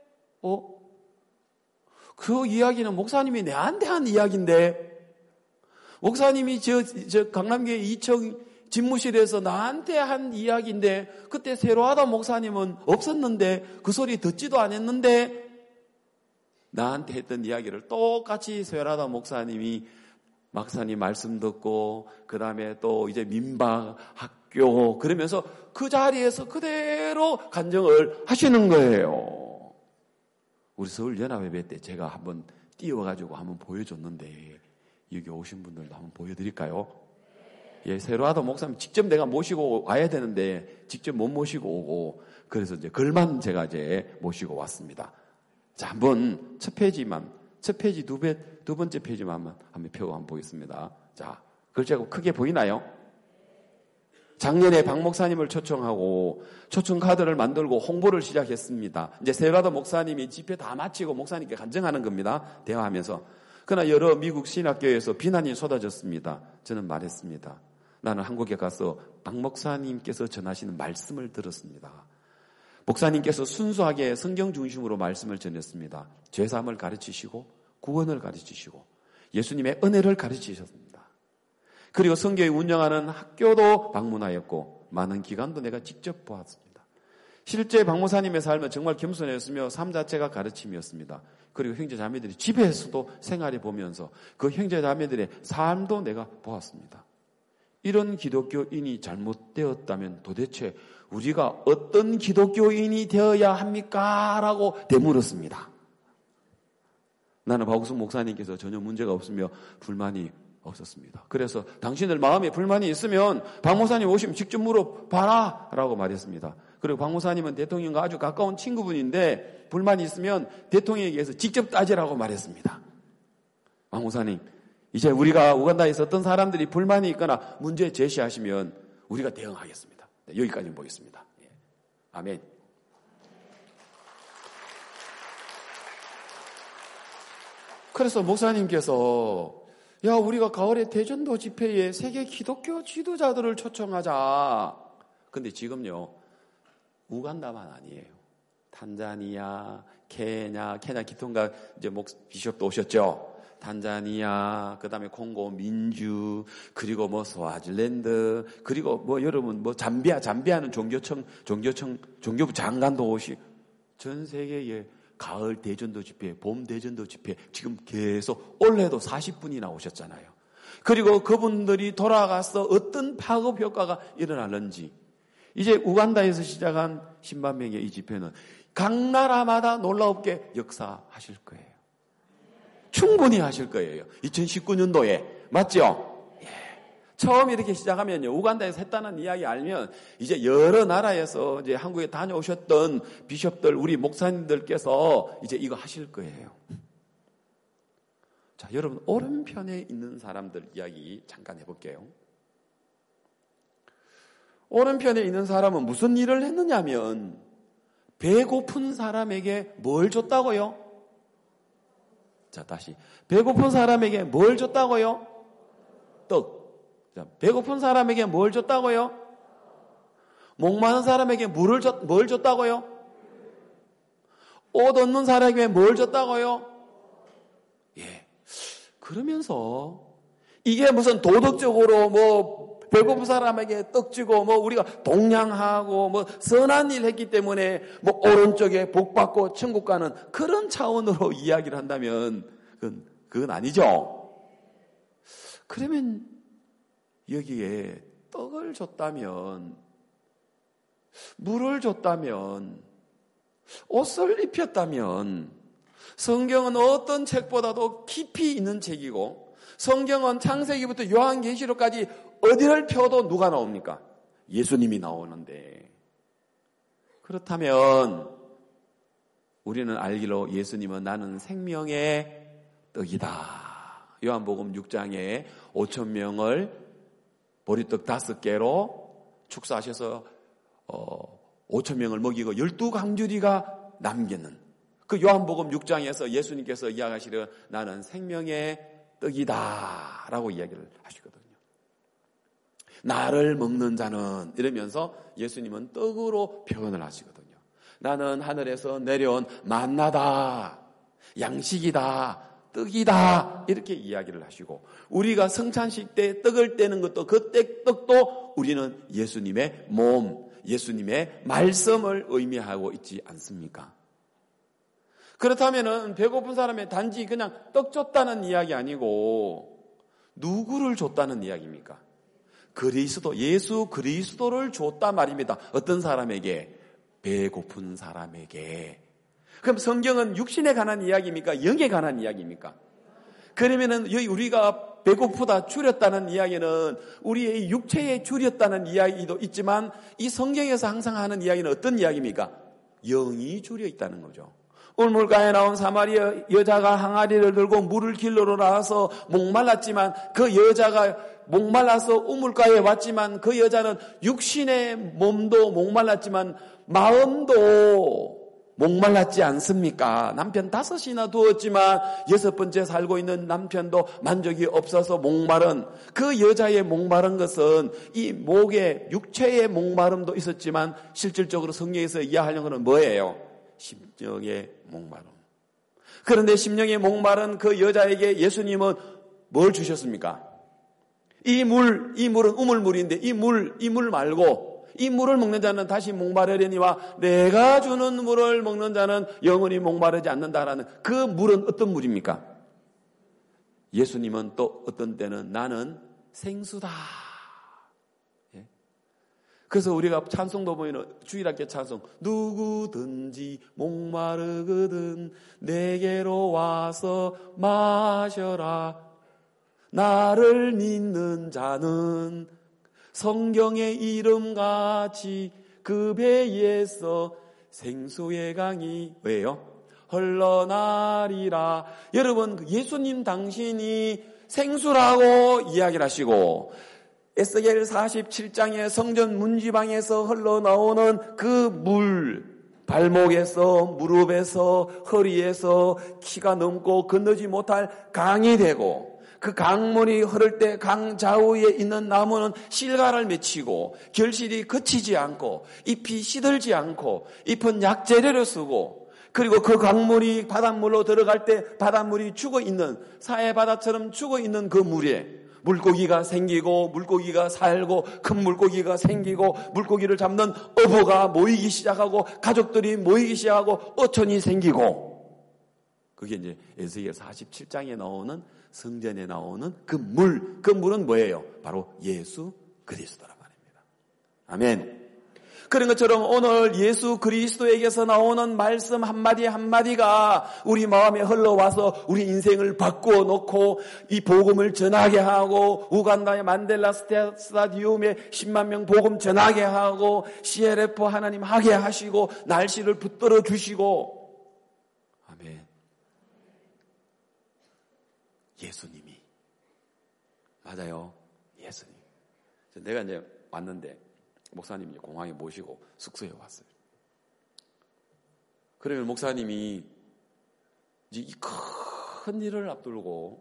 그 이야기는 목사님이 내한테 한 이야기인데 목사님이 저 강남교회 2층 집무실에서 나한테 한 이야기인데 그때 세로하다 목사님은 없었는데 그 소리 듣지도 않았는데 나한테 했던 이야기를 똑같이 세로하다 목사님이 막사님 말씀 듣고 그 다음에 또 이제 민박 학교 그러면서 그 자리에서 그대로 간증을 하시는 거예요. 우리 서울연합예배 때 제가 한번 띄워가지고 한번 보여줬는데 여기 오신 분들도 한번 보여드릴까요? 예, 세로하다 목사님 직접 내가 모시고 와야 되는데 직접 못 모시고 오고 그래서 이제 글만 제가 이제 모시고 왔습니다. 자, 한번 첫 페이지 두 번째 페이지만 한번 펴고 한번 보겠습니다. 자, 글자가 크게 보이나요? 작년에 박 목사님을 초청하고 초청 카드를 만들고 홍보를 시작했습니다. 이제 세로하다 목사님이 집회 다 마치고 목사님께 간증하는 겁니다. 대화하면서. 그러나 여러 미국 신학교에서 비난이 쏟아졌습니다. 저는 말했습니다. 나는 한국에 가서 박 목사님께서 전하시는 말씀을 들었습니다. 목사님께서 순수하게 성경 중심으로 말씀을 전했습니다. 죄사함을 가르치시고 구원을 가르치시고 예수님의 은혜를 가르치셨습니다. 그리고 성교회 운영하는 학교도 방문하였고 많은 기간도 내가 직접 보았습니다. 실제 박 목사님의 삶은 정말 겸손했으며 삶 자체가 가르침이었습니다. 그리고 형제자매들이 집에서도 생활해 보면서 그 형제자매들의 삶도 내가 보았습니다. 이런 기독교인이 잘못되었다면 도대체 우리가 어떤 기독교인이 되어야 합니까? 라고 되물었습니다. 나는 박우승 목사님께서 전혀 문제가 없으며 불만이 없었습니다. 그래서 당신들 마음에 불만이 있으면 박 목사님 오시면 직접 물어봐라 라고 말했습니다. 그리고 박 목사님은 대통령과 아주 가까운 친구분인데 불만이 있으면 대통령에게서 직접 따지라고 말했습니다. 박 목사님, 이제 우리가 우간다에서 어떤 사람들이 불만이 있거나 문제 제시하시면 우리가 대응하겠습니다. 네, 여기까지 보겠습니다. 예. 아멘. 그래서 목사님께서 야, 우리가 가을에 대전도 집회에 세계 기독교 지도자들을 초청하자. 근데 지금요, 우간다만 아니에요. 탄자니아, 케냐 기통가 이제 비숍도 오셨죠. 탄자니아, 그 다음에 콩고 민주, 그리고 뭐 스와질랜드, 그리고 뭐 여러분 뭐 잠비아는 종교부 장관도 오시. 전 세계에 가을 대전도 집회, 봄 대전도 집회 지금 계속 올해도 40분이나 오셨잖아요. 그리고 그분들이 돌아가서 어떤 파급 효과가 일어나는지 이제 우간다에서 시작한 신반명의 이 집회는 각 나라마다 놀라웁게 역사하실 거예요. 충분히 하실 거예요. 2019년도에 맞죠? 처음 이렇게 시작하면요, 우간다에서 했다는 이야기 알면 이제 여러 나라에서 이제 한국에 다녀오셨던 비숍들, 우리 목사님들께서 이제 이거 하실 거예요. 자, 여러분 오른편에 있는 사람들 이야기 잠깐 해볼게요. 오른편에 있는 사람은 무슨 일을 했느냐면 배고픈 사람에게 뭘 줬다고요? 자, 다시 배고픈 사람에게 뭘 줬다고요? 떡. 자, 배고픈 사람에게 뭘 줬다고요? 목마른 사람에게 뭘 줬다고요? 옷 없는 사람에게 뭘 줬다고요? 예. 그러면서 이게 무슨 도덕적으로 뭐 배고픈 사람에게 떡 주고 뭐 우리가 동양하고 뭐 선한 일 했기 때문에 뭐 오른쪽에 복 받고 천국 가는 그런 차원으로 이야기를 한다면 그건 아니죠. 그러면 여기에 떡을 줬다면, 물을 줬다면, 옷을 입혔다면, 성경은 어떤 책보다도 깊이 있는 책이고, 성경은 창세기부터 요한계시록까지 어디를 펴도 누가 나옵니까? 예수님이 나오는데. 그렇다면 우리는 알기로 예수님은 나는 생명의 떡이다. 요한복음 6장에 5,000명을 보리떡 5개로 축사하셔서 5,000명을 먹이고 12강주리가 남기는 그 요한복음 6장에서 예수님께서 이야기하시려 나는 생명의 떡이다 라고 이야기를 하시거든요. 나를 먹는 자는 이러면서 예수님은 떡으로 표현을 하시거든요. 나는 하늘에서 내려온 만나다, 양식이다, 떡이다 이렇게 이야기를 하시고 우리가 성찬식 때 떡을 떼는 것도 그 떡도 우리는 예수님의 몸, 예수님의 말씀을 의미하고 있지 않습니까? 그렇다면 배고픈 사람의 단지 그냥 떡 줬다는 이야기 아니고 누구를 줬다는 이야기입니까? 예수 그리스도를 줬다 말입니다. 어떤 사람에게? 배고픈 사람에게. 그럼 성경은 육신에 관한 이야기입니까? 영에 관한 이야기입니까? 그러면은 여기 우리가 배고프다 줄였다는 이야기는 우리의 육체에 줄였다는 이야기도 있지만 이 성경에서 항상 하는 이야기는 어떤 이야기입니까? 영이 줄여 있다는 거죠. 우물가에 나온 사마리아 여자가 항아리를 들고 물을 길러러 나와서 목말랐지만 그 여자가 목말라서 우물가에 왔지만 그 여자는 육신의 몸도 목말랐지만 마음도 목말랐지 않습니까? 남편 5이나 두었지만 6번째 살고 있는 남편도 만족이 없어서 목마른 그 여자의 목마른 것은 이 목에 육체의 목마름도 있었지만 실질적으로 성경에서 이해하려는 것은 뭐예요? 심령의 목마름. 그런데 심령의 목마른 그 여자에게 예수님은 뭘 주셨습니까? 이 물은 우물물인데 이 물 말고 이 물을 먹는 자는 다시 목마르려니와 내가 주는 물을 먹는 자는 영원히 목마르지 않는다라는 그 물은 어떤 물입니까? 예수님은 또 어떤 때는 나는 생수다. 그래서 우리가 찬송도 보면 주일학교 찬송 누구든지 목마르거든 내게로 와서 마셔라. 나를 믿는 자는 성경의 이름같이 그 배에서 생수의 강이 왜요? 흘러나리라. 여러분 예수님 당신이 생수라고 이야기를 하시고 에스겔 47장의 성전 문지방에서 흘러나오는 그 물, 발목에서 무릎에서 허리에서 키가 넘고 건너지 못할 강이 되고 그 강물이 흐를 때 강 좌우에 있는 나무는 실과를 맺히고 결실이 그치지 않고 잎이 시들지 않고 잎은 약재료를 쓰고 그리고 그 강물이 바닷물로 들어갈 때 바닷물이 죽어있는 사해바다처럼 죽어있는 그 물에 물고기가 생기고 물고기가 살고 큰 물고기가 생기고 물고기를 잡는 어부가 모이기 시작하고 가족들이 모이기 시작하고 어촌이 생기고 그게 이제 에스겔 47장에 나오는 성전에 나오는 그 물, 그 물은 뭐예요? 바로 예수 그리스도란 말입니다. 아멘. 그런 것처럼 오늘 예수 그리스도에게서 나오는 말씀 한마디 한마디가 우리 마음에 흘러와서 우리 인생을 바꾸어 놓고 이 복음을 전하게 하고 우간다의 만델라 스타디움에 10만 명 복음 전하게 하고 CLF 하나님 하게 하시고 날씨를 붙들어 주시고 아멘. 예수님이 맞아요. 예수님. 내가 이제 왔는데 목사님이 공항에 모시고 숙소에 왔어요. 그러면 목사님이 이제 이 큰 일을 앞두고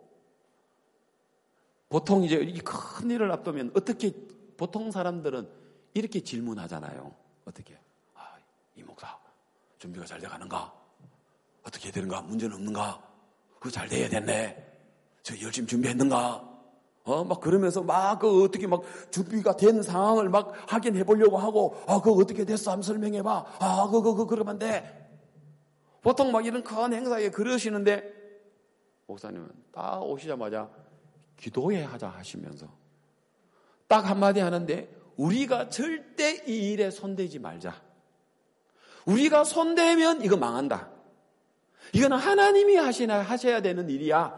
보통 이제 이 큰 일을 앞두면 어떻게 보통 사람들은 이렇게 질문하잖아요. 어떻게? 이 목사 준비가 잘 돼가는가? 어떻게 되는가? 문제는 없는가? 그거 잘 돼야 됐네. 저 열심히 준비했는가? 막 그러면서 막 어떻게 막 준비가 된 상황을 막 확인해 보려고 하고 그거 어떻게 됐어? 한번 설명해 봐. 그거 그러면 돼. 보통 막 이런 큰 행사에 그러시는데 목사님은 딱 오시자마자 기도해 하자 하시면서 딱 한마디 하는데 우리가 절대 이 일에 손대지 말자. 우리가 손대면 이거 망한다. 이거는 하나님이 하셔야 되는 일이야.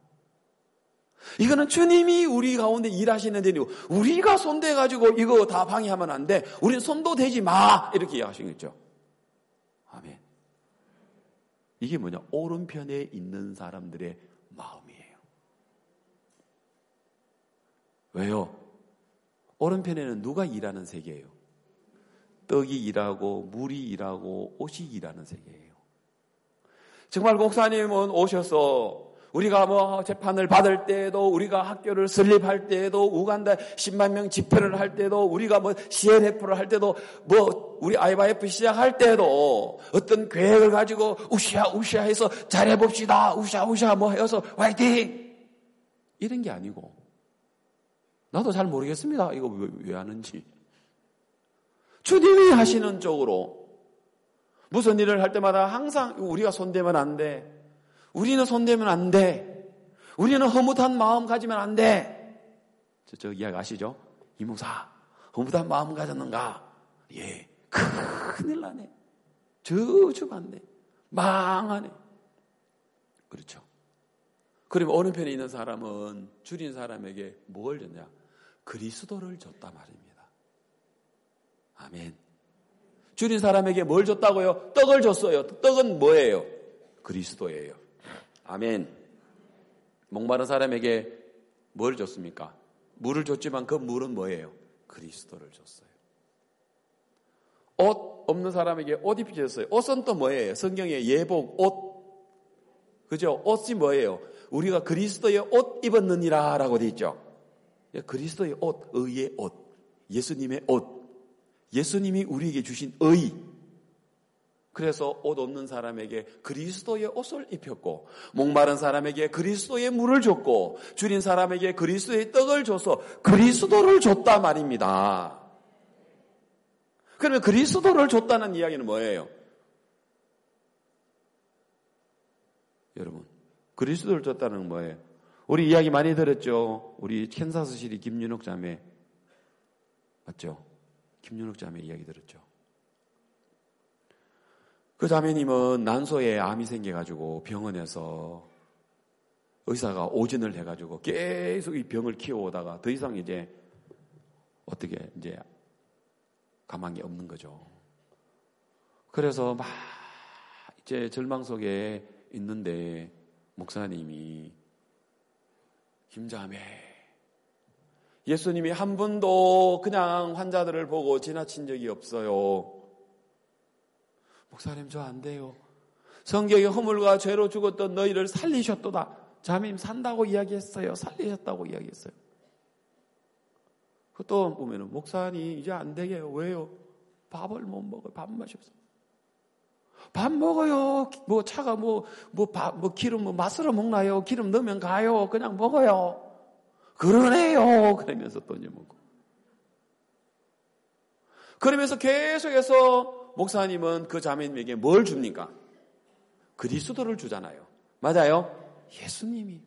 이거는 주님이 우리 가운데 일하시는 일이고 우리가 손대가지고 이거 다 방해하면 안 돼. 우리는 손도 대지 마. 이렇게 이야기하시겠죠. 아멘. 이게 뭐냐? 오른편에 있는 사람들의 마음이에요. 왜요? 오른편에는 누가 일하는 세계예요? 떡이 일하고 물이 일하고 옷이 일하는 세계예요. 정말 목사님은 오셔서 우리가 뭐 재판을 받을 때에도 우리가 학교를 설립할 때에도 우간다 10만 명 집회를 할 때도 우리가 뭐 CLF를 할 때도 뭐 우리 IYF 시작할 때도 어떤 계획을 가지고 우샤 해서 잘해봅시다 우샤 뭐 해서 화이팅 이런 게 아니고 나도 잘 모르겠습니다. 이거 왜 하는지 주님이 하시는 쪽으로 무슨 일을 할 때마다 항상 우리가 손대면 안 돼. 우리는 손대면 안 돼. 우리는 허무한 마음 가지면 안 돼. 저 이야기 아시죠? 이 목사 허무한 마음 가졌는가? 예, 큰일 나네. 저주받네. 망하네. 그렇죠. 그러면 오른편에 있는 사람은 줄인 사람에게 뭘 줬냐? 그리스도를 줬단 말입니다. 아멘. 줄인 사람에게 뭘 줬다고요? 떡을 줬어요. 떡은 뭐예요? 그리스도예요. 아멘. 목마른 사람에게 뭘 줬습니까? 물을 줬지만 그 물은 뭐예요? 그리스도를 줬어요. 옷 없는 사람에게 옷 입혀줬어요. 옷은 또 뭐예요? 성경에 예복, 옷. 그죠? 옷이 뭐예요? 우리가 그리스도의 옷 입었느니라 라고 되어 있죠. 그리스도의 옷, 의의 옷, 예수님의 옷. 예수님이 우리에게 주신 의. 그래서 옷 없는 사람에게 그리스도의 옷을 입혔고 목마른 사람에게 그리스도의 물을 줬고 줄인 사람에게 그리스도의 떡을 줘서 그리스도를 줬다 말입니다. 그러면 그리스도를 줬다는 이야기는 뭐예요? 여러분 그리스도를 줬다는 건 뭐예요? 우리 이야기 많이 들었죠. 우리 캔사스시리 김윤옥 자매 맞죠? 김윤욱 자매 이야기 들었죠. 그 자매님은 난소에 암이 생겨가지고 병원에서 의사가 오진을 해가지고 계속 이 병을 키워오다가 더 이상 이제 어떻게 이제 가망이 없는 거죠. 그래서 막 이제 절망 속에 있는데 목사님이 김자매, 예수님이 한 번도 그냥 환자들을 보고 지나친 적이 없어요. 목사님 저 안 돼요. 성경에 허물과 죄로 죽었던 너희를 살리셨도다. 자매님 산다고 이야기했어요. 살리셨다고 이야기했어요. 또 보면은 목사님 이제 안 되게요. 왜요? 밥을 못 먹어요. 밥맛이 없어요. 밥 먹어요. 뭐 차가 기름 맛으로 먹나요? 기름 넣으면 가요. 그냥 먹어요. 그러네요. 그러면서 또 이제 먹고. 그러면서 계속해서 목사님은 그 자매님에게 뭘 줍니까? 그리스도를 주잖아요. 맞아요? 예수님을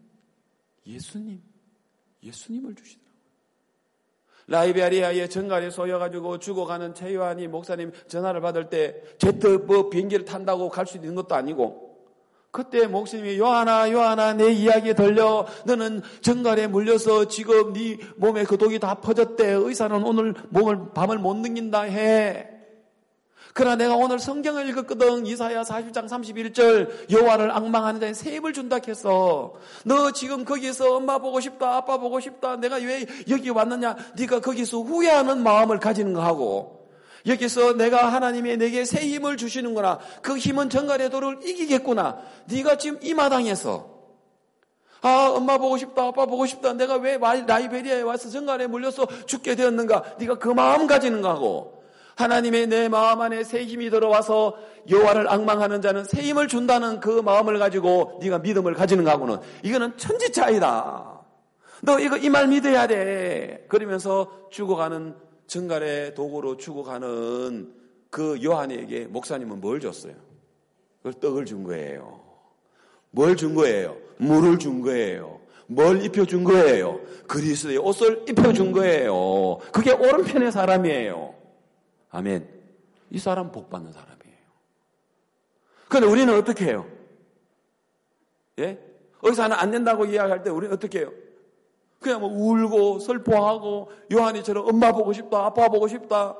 주시더라고요. 라이베리아의 정갈에 쏘여가지고 죽어가는 최요한이 목사님 전화를 받을 때 제트 비행기를 탄다고 갈 수 있는 것도 아니고, 그때 목사님이 요한아 내 이야기에 들려. 너는 정갈에 물려서 지금 네 몸에 그 독이 다 퍼졌대. 의사는 오늘 밤을 못 넘긴다 해. 그러나 내가 오늘 성경을 읽었거든. 이사야 40장 31절 여호와를 앙망하는 자에 새 힘을 준다 했어. 너 지금 거기서 엄마 보고 싶다, 아빠 보고 싶다, 내가 왜 여기 왔느냐, 네가 거기서 후회하는 마음을 가지는 거하고, 여기서 내가 하나님이 내게 새 힘을 주시는구나, 그 힘은 정갈의 도를 이기겠구나, 네가 지금 이 마당에서 엄마 보고 싶다, 아빠 보고 싶다, 내가 왜 라이베리아에 와서 정갈에 물려서 죽게 되었는가, 네가 그 마음 가지는 거하고, 하나님의 내 마음 안에 새 힘이 들어와서 여호와를 앙망하는 자는 새 힘을 준다는 그 마음을 가지고 네가 믿음을 가지는 거하고는 이거는 천지 차이다. 너 이거 이 말 믿어야 돼. 그러면서 죽어가는 정갈의 도구로 죽어가는 그 요한에게 목사님은 뭘 줬어요? 그걸 떡을 준 거예요. 뭘 준 거예요? 물을 준 거예요. 뭘 입혀준 거예요? 그리스도의 옷을 입혀준 거예요. 그게 오른편의 사람이에요. 아멘. 이 사람 복 받는 사람이에요. 그런데 우리는 어떻게 해요? 예? 의사는 안 된다고 이야기할 때 우리는 어떻게 해요? 그냥 뭐 울고 슬퍼하고 요한이처럼 엄마 보고 싶다, 아빠 보고 싶다,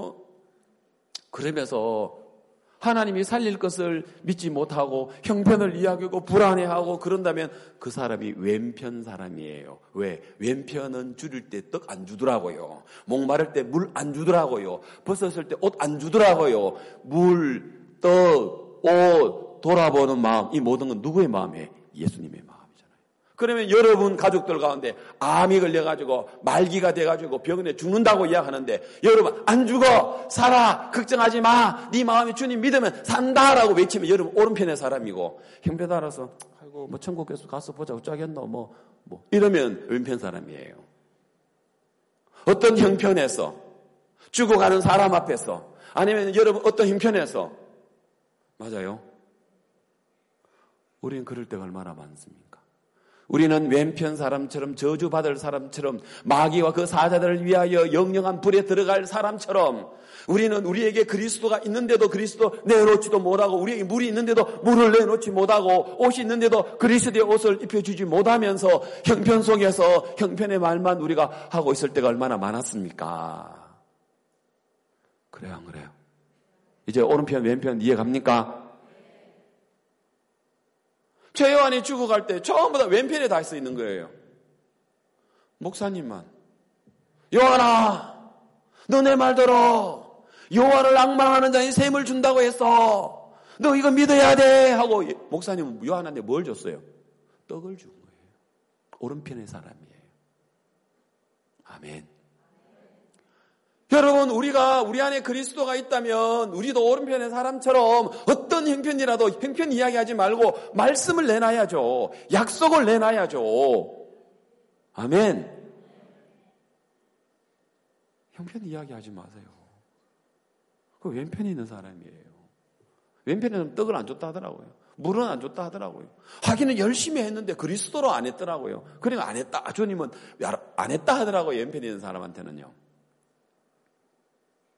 그러면서 하나님이 살릴 것을 믿지 못하고 형편을 이야기하고 불안해하고 그런다면 그 사람이 왼편 사람이에요. 왜? 왼편은 줄일 때 떡 안 주더라고요. 목마를 때 물 안 주더라고요. 벗었을 때 옷 안 주더라고요. 물, 떡, 옷 돌아보는 마음, 이 모든 건 누구의 마음이에요? 예수님의 마음이잖아요. 그러면 여러분 가족들 가운데 암이 걸려가지고 말기가 돼가지고 병원에 죽는다고 이야기하는데 여러분 안 죽어, 살아, 걱정하지 마, 네 마음이 주님 믿으면 산다라고 외치면 여러분 오른편의 사람이고, 형편 알아서 아이고 뭐 천국 가서 보자 어쩌겠노 뭐 이러면 왼편 사람이에요. 어떤 형편에서 죽어가는 사람 앞에서, 아니면 여러분 어떤 형편에서, 맞아요, 우리는 그럴 때가 얼마나 많습니까? 우리는 왼편 사람처럼, 저주받을 사람처럼, 마귀와 그 사자들을 위하여 영영한 불에 들어갈 사람처럼, 우리는 우리에게 그리스도가 있는데도 그리스도 내놓지도 못하고, 우리에게 물이 있는데도 물을 내놓지 못하고, 옷이 있는데도 그리스도의 옷을 입혀주지 못하면서 형편 속에서 형편의 말만 우리가 하고 있을 때가 얼마나 많았습니까? 그래요, 안 그래요? 이제 오른편 왼편 이해갑니까? 최요한이 죽어갈 때 전부 다 왼편에 다 서 있는 거예요. 목사님만 요한아 너 내 말 들어, 여호와를 앙망하는 자に샘을 준다고 했어, 너 이거 믿어야 돼 하고 목사님은 요한한테 뭘 줬어요? 떡을 준 거예요. 오른편의 사람이에요. 아멘. 여러분, 우리가 우리 안에 그리스도가 있다면 우리도 오른편의 사람처럼 어떤 형편이라도 형편 이야기하지 말고 말씀을 내놔야죠. 약속을 내놔야죠. 아멘. 형편 이야기하지 마세요. 그 왼편에 있는 사람이에요. 왼편에는 떡을 안 줬다 하더라고요. 물은 안 줬다 하더라고요. 하기는 열심히 했는데 그리스도로 안 했더라고요. 그러니까 안 했다. 주님은 안 했다 하더라고요. 왼편에 있는 사람한테는요.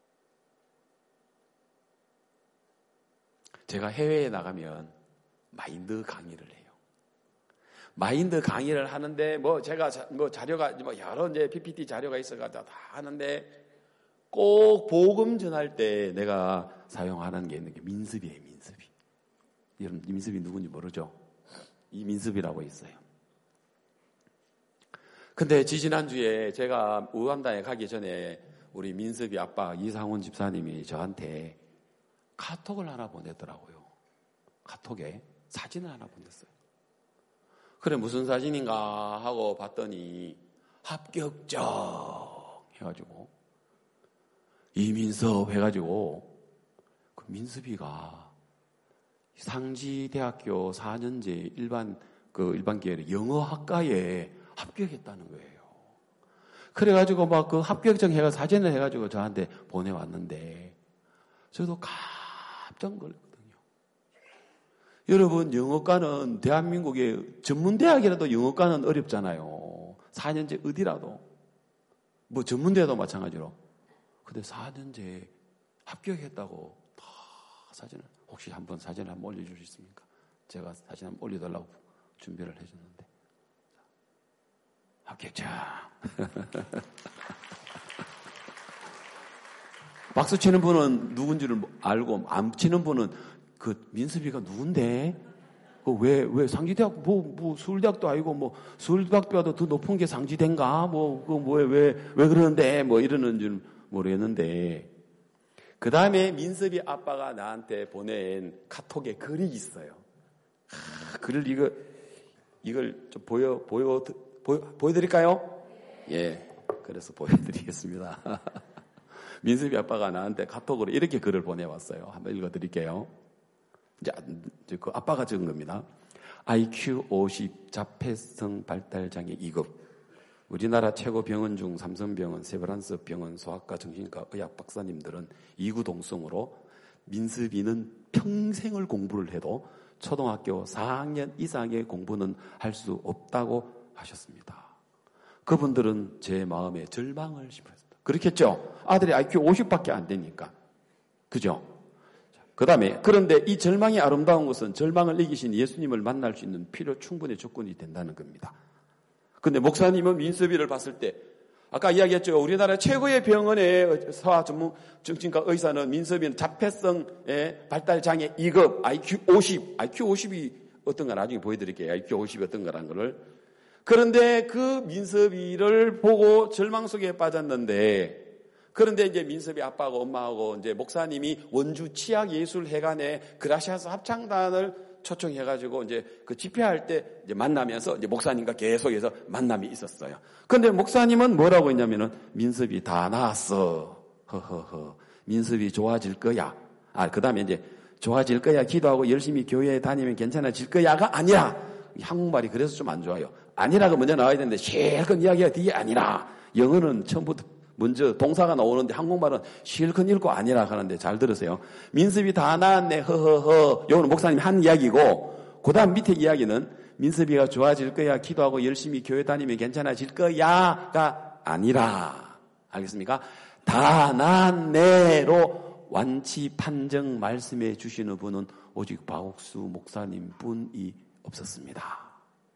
제가 해외에 나가면 마인드 강의를 해요. 마인드 강의를 하는데 제가 자료가 여러 이제 PPT 자료가 있어가지고 다 하는데 꼭 복음 전할 때 내가 사용하는 게 있는 게 민습이에요. 민습이. 여러분 민습이 누군지 모르죠? 이 민습이라고 있어요. 근데 지지난주에 제가 우간다에 가기 전에 우리 민습이 아빠 이상훈 집사님이 저한테 카톡을 하나 보냈더라고요. 카톡에 사진을 하나 보냈어요. 그래 무슨 사진인가 하고 봤더니 합격적 해가지고 이민섭 해가지고 그 민섭이가 상지대학교 4년제 일반계열의 영어학과에 합격했다는 거예요. 그래가지고 막 그 합격증 해가 사진을 해가지고 저한테 보내왔는데 저도 깜짝 놀랐거든요. 여러분 영어과는 대한민국의 전문대학이라도 영어과는 어렵잖아요. 4년제 어디라도 전문대도 마찬가지로. 근데 4년제 합격했다고 다 사진을 혹시 사진을 한번 올려줄 수 있습니까? 제가 사진 한번 올려달라고 준비를 해줬는데 합격자. 박수 치는 분은 누군지를 알고 안 치는 분은 그 민섭이가 누군데? 왜 상지대학 서울대학도 아니고 서울대학교도 더 높은 게 상지대인가? 왜 그러는데 이러는 줄 모르겠는데 그 다음에 민섭이 아빠가 나한테 보낸 카톡에 글이 있어요. 글을 이걸 좀 보여드릴까요? 예, 그래서 보여드리겠습니다. 민섭이 아빠가 나한테 카톡으로 이렇게 글을 보내왔어요. 한번 읽어드릴게요. 이제 그 아빠가 적은 겁니다. IQ 50 자폐성 발달장애 2급. 우리나라 최고 병원 중 삼성병원, 세브란스 병원 소아과 정신과 의학 박사님들은 이구동성으로 민섭이는 평생을 공부를 해도 초등학교 4학년 이상의 공부는 할 수 없다고 하셨습니다. 그분들은 제 마음에 절망을 심었습니다. 그렇겠죠? 아들이 IQ 50밖에 안 되니까. 그죠? 그 다음에 그런데 이 절망이 아름다운 것은 절망을 이기신 예수님을 만날 수 있는 필요 충분히 조건이 된다는 겁니다. 근데 목사님은 민섭이를 봤을 때 아까 이야기했죠. 우리나라 최고의 병원의 소아 전문 정신과 의사는 민섭이는 자폐성의 발달장애 2급 IQ 50이 어떤 거 나중에 보여드릴게요. IQ 50이 어떤 거라는 거를. 그런데 그 민섭이를 보고 절망 속에 빠졌는데 그런데 이제 민섭이 아빠하고 엄마하고 이제 목사님이 원주 치약예술회관에 그라시아스 합창단을 초청해가지고 이제 그 집회할 때 이제 만나면서 이제 목사님과 계속해서 만남이 있었어요. 그런데 목사님은 뭐라고 했냐면은 민섭이 다 나았어. 허허허. 민섭이 좋아질 거야. 그 다음에 이제 좋아질 거야. 기도하고 열심히 교회에 다니면 괜찮아질 거야가 아니라 한국말이 그래서 좀 안 좋아요. 아니라가 먼저 나와야 되는데 실컷 이야기가 뒤에 아니라 영어는 처음부터 먼저 동사가 나오는데 한국말은 실컷 읽고 아니라 하는데 잘 들으세요. 민섭이 다 나았네 허허허. 요거는 목사님이 한 이야기고 그 다음 밑에 이야기는 민섭이가 좋아질 거야. 기도하고 열심히 교회 다니면 괜찮아질 거야가 아니라 알겠습니까? 다 나았네로 완치 판정 말씀해 주시는 분은 오직 박옥수 목사님 뿐이 없었습니다.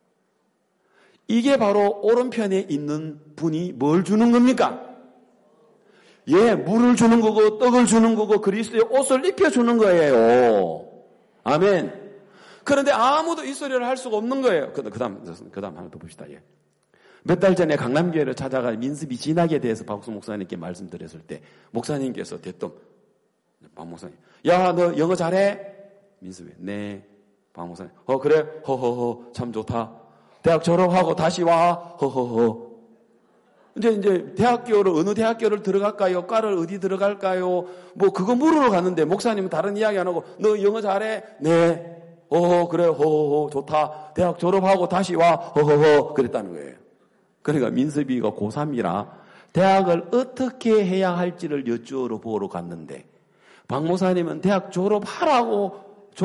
이게 바로 오른편에 있는 분이 뭘 주는 겁니까? 예, 물을 주는 거고 떡을 주는 거고 그리스도의 옷을 입혀주는 거예요. 아멘. 그런데 아무도 이 소리를 할 수가 없는 거예요. 그 다음 하나 더 봅시다. 예. 몇 달 전에 강남교회를 찾아가 민섭이 진학에 대해서 박수 목사님께 말씀드렸을 때 목사님께서 대뜸 박 목사님, 야, 너 영어 잘해? 민섭이, 네. 박 목사님, 그래? 허허허, 참 좋다. 대학 졸업하고 다시 와. 허허허. 이제 대학교를 어느 대학교를 들어갈까요? 과를 어디 들어갈까요? 그거 물으러 갔는데 목사님은 다른 이야기 안 하고 너 영어 잘해? 네. 그래. 허허허. 좋다. 대학 졸업하고 다시 와. 허허허. 그랬다는 거예요. 그러니까 민섭이가 고3이라 대학을 어떻게 해야 할지를 여쭈어 보러 갔는데 박 목사님은 대학 졸업하고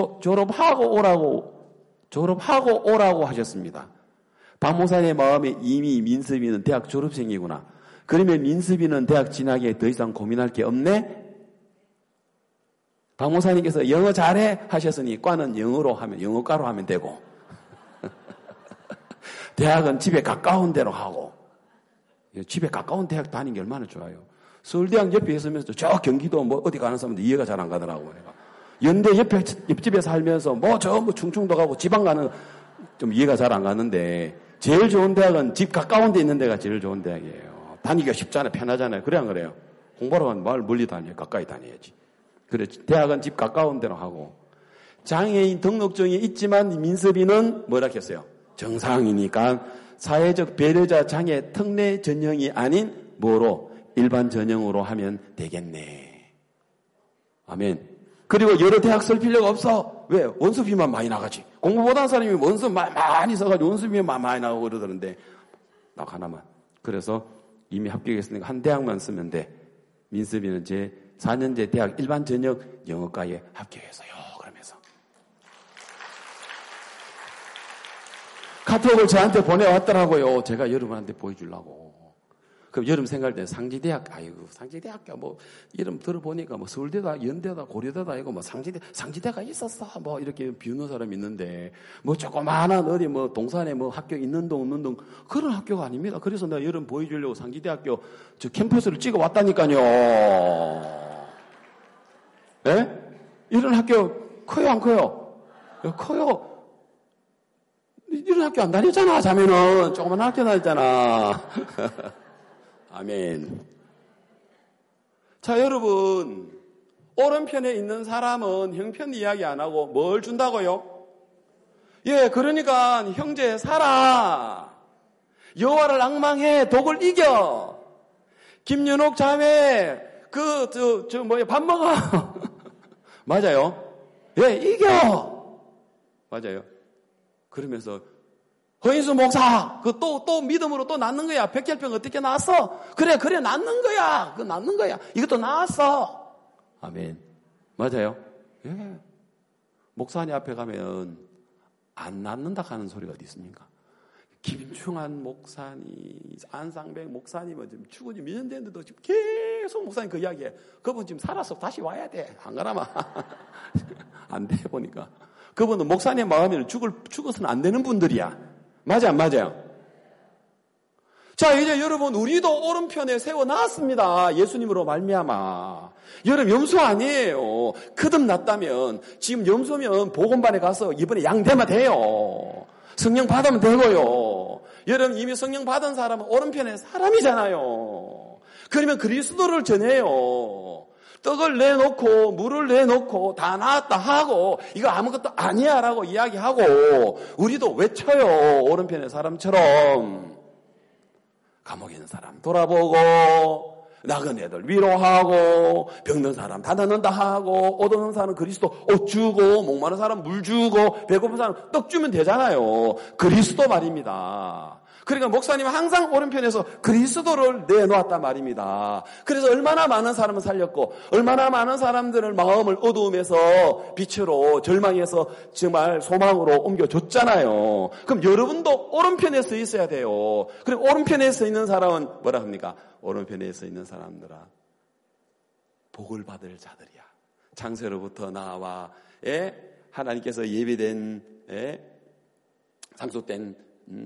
오라고 하셨습니다. 박 목사님의 마음에 이미 민섭이는 대학 졸업생이구나. 그러면 민섭이는 대학 진학에 더 이상 고민할 게 없네? 박 목사님께서 영어 잘해 하셨으니 과는 영어과로 하면 되고 대학은 집에 가까운 데로 하고 집에 가까운 대학 다니는 게 얼마나 좋아요. 서울대학 옆에 있으면서 저 경기도 뭐 어디 가는 사람들 이해가 잘 안 가더라고. 내가 연대 옆집에 살면서 충청도 가고 지방 가는 좀 이해가 잘 안 가는데 제일 좋은 대학은 집 가까운 데 있는 데가 제일 좋은 대학이에요. 다니기가 쉽잖아요. 편하잖아요. 그래 안 그래요? 공부하러 가면 마을 멀리 다녀요. 가까이 다녀야지. 그래 대학은 집 가까운 데로 하고 장애인 등록증이 있지만 민섭이는 뭐라 했어요? 정상이니까 사회적 배려자 장애 특례 전형이 아닌 뭐로 일반 전형으로 하면 되겠네. 아멘. 그리고 여러 대학 쓸 필요가 없어. 왜? 원수비만 많이 나가지. 공부 못하는 사람이 원수 많이 써가지고 원수비만 많이 나가고 그러더는데 나 하나만. 그래서 이미 합격했으니까 한 대학만 쓰면 돼. 민섭이는 제 4년제 대학 일반 전형 영어과에 합격했어요. 그러면서 카톡을 저한테 보내왔더라고요. 제가 여러분한테 보여주려고. 그럼 여러분 생각할 때 상지대학, 상지대학교 뭐 이름 들어보니까 뭐 서울대다, 연대다, 고려대다 이거 뭐 상지대가 있었어. 뭐 이렇게 비우는 사람이 있는데 뭐 조그마한 어디 뭐 동산에 뭐 학교 있는 동 없는 동 그런 학교가 아닙니다. 그래서 내가 여러분 보여주려고 상지대학교 저 캠퍼스를 찍어 왔다니까요. 예? 이런 학교 커요 안 커요? 커요. 이런 학교 안 다녔잖아. 자매는 조그만 학교 다녔잖아. 아멘. 자, 여러분, 오른편에 있는 사람은 형편 이야기 안 하고 뭘 준다고요? 예, 그러니까 형제 살아. 여호와를 앙망해. 독을 이겨. 김윤옥 자매 밥 먹어. 맞아요? 예, 이겨. 맞아요. 그러면서 허인수 목사, 또 믿음으로 또 낫는 거야. 백혈병 어떻게 나았어? 그래, 낫는 거야. 낫는 거야. 이것도 나았어. 아멘. 맞아요? 예. 목사님 앞에 가면 안 낫는다 하는 소리가 어디 있습니까? 김충한 목사님, 안상백 목사님은 지금 죽은 지 몇 년 됐는데도 지금 계속 목사님 그 이야기해. 그분 지금 살아서 다시 와야 돼. 안 가라마. 안 돼, 보니까. 그분은 목사님 마음에는 죽어서는 안 되는 분들이야. 맞아, 안 맞아요? 자, 이제 여러분, 우리도 오른편에 세워놨습니다. 예수님으로 말미암아. 여러분, 염소 아니에요. 거듭났다면, 지금 염소면 복음반에 가서 이번에 양되면 돼요. 성령 받으면 되고요. 여러분, 이미 성령 받은 사람은 오른편에 사람이잖아요. 그러면 그리스도를 전해요. 떡을 내놓고 물을 내놓고 다 나았다 하고 이거 아무것도 아니야 라고 이야기하고 우리도 외쳐요. 오른편의 사람처럼. 감옥에 있는 사람 돌아보고 나그네들 위로하고 병든 사람 다 낫는다 하고 옷 없는 사람 그리스도 옷 주고 목마른 사람 물 주고 배고픈 사람 떡 주면 되잖아요. 그리스도 말입니다. 그러니까 목사님은 항상 오른편에서 그리스도를 내놓았단 말입니다. 그래서 얼마나 많은 사람을 살렸고 얼마나 많은 사람들을 마음을 어두움에서 빛으로 절망에서 정말 소망으로 옮겨줬잖아요. 그럼 여러분도 오른편에 서 있어야 돼요. 그럼 오른편에 서 있는 사람은 뭐라 합니까? 오른편에 서 있는 사람들아 복을 받을 자들이야. 창세로부터 나와 하나님께서 예비된 상속된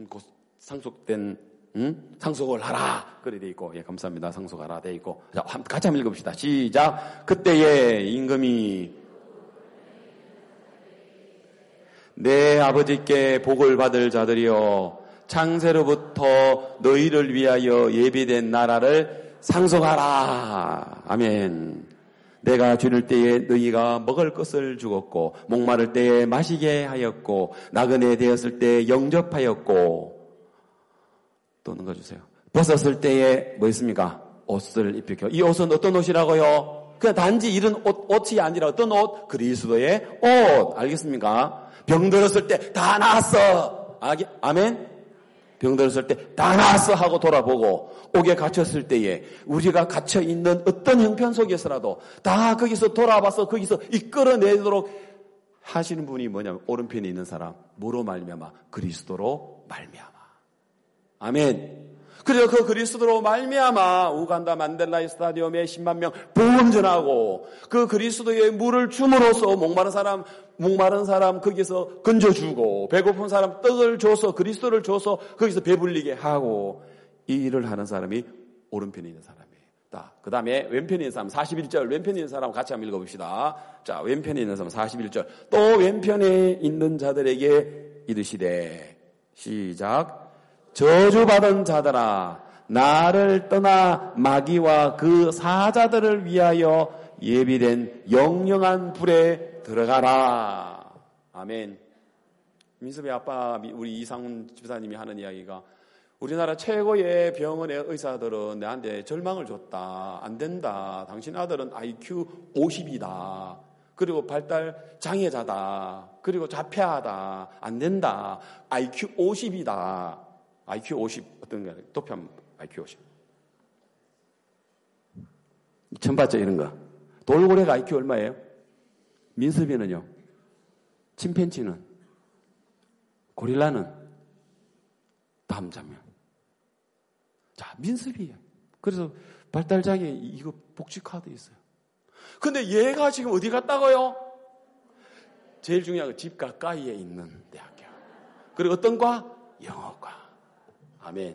상속을 하라. 그래 돼 있고, 예, 감사합니다. 상속하라 돼 있고. 자, 같이 한번 읽읍시다. 시작. 그때에 임금이 내 아버지께 복을 받을 자들이여 창세로부터 너희를 위하여 예비된 나라를 상속하라. 아멘. 내가 줄일 때에 너희가 먹을 것을 주었고 목마를 때에 마시게 하였고 나그네 되었을 때에 영접하였고 또 넣어주세요. 벗었을 때에 뭐 있습니까? 옷을 입히고. 이 옷은 어떤 옷이라고요? 그냥 단지 이런 옷이 아니라 어떤 옷? 그리스도의 옷. 알겠습니까? 병들었을 때 다 나았어. 아멘? 병들었을 때 다 나았어 하고 돌아보고 옥에 갇혔을 때에 우리가 갇혀있는 어떤 형편 속에서라도 다 거기서 돌아봐서 거기서 이끌어내도록 하시는 분이 뭐냐면 오른편에 있는 사람 뭐로 말미암아? 그리스도로 말미암아. 아멘. 그래서 그 그리스도로 말미암아 우간다 만델라의 스타디움에 10만 명 복음 전하고 그 그리스도의 물을 줌으로써 목마른 사람 거기서 건져주고 배고픈 사람 떡을 줘서 그리스도를 줘서 거기서 배불리게 하고 이 일을 하는 사람이 오른편에 있는 사람이에요. 그 다음에 왼편에 있는 사람 41절 왼편에 있는 사람 같이 한번 읽어봅시다. 자, 왼편에 있는 사람 41절 또 왼편에 있는 자들에게 이르시되 시작 저주받은 자들아 나를 떠나 마귀와 그 사자들을 위하여 예비된 영영한 불에 들어가라. 아멘. 민섭이 아빠 우리 이상훈 집사님이 하는 이야기가 우리나라 최고의 병원의 의사들은 내한테 절망을 줬다. 안 된다. 당신 아들은 IQ 50이다. 그리고 발달 장애자다. 그리고 자폐하다. 안 된다. IQ 50이다. IQ 50 어떤 거 도편 IQ 50. 처음 봤죠 이런 거. 돌고래가 IQ 얼마예요? 민섭이는요. 침팬지는 고릴라는 다음 장면. 자, 민섭이에요. 그래서 발달장애 이거 복지카드 있어요. 근데 얘가 지금 어디 갔다고요? 제일 중요한 건 집 가까이에 있는 대학교. 그리고 어떤 과? 영어과. 아멘.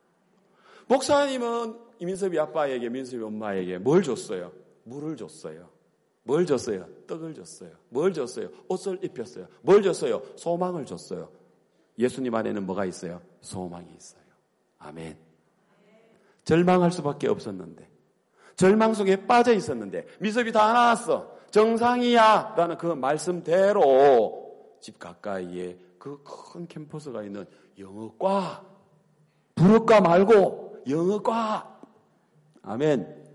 목사님은 이민섭이 아빠에게 민섭이 엄마에게 뭘 줬어요? 물을 줬어요. 뭘 줬어요? 떡을 줬어요. 뭘 줬어요? 옷을 입혔어요. 뭘 줬어요? 소망을 줬어요. 예수님 안에는 뭐가 있어요? 소망이 있어요. 아멘. 절망할 수밖에 없었는데 절망 속에 빠져 있었는데 민섭이 다 나왔어. 정상이야 라는 그 말씀대로 집 가까이에 그 큰 캠퍼스가 있는 영어과 불어과 말고 영어과 아멘.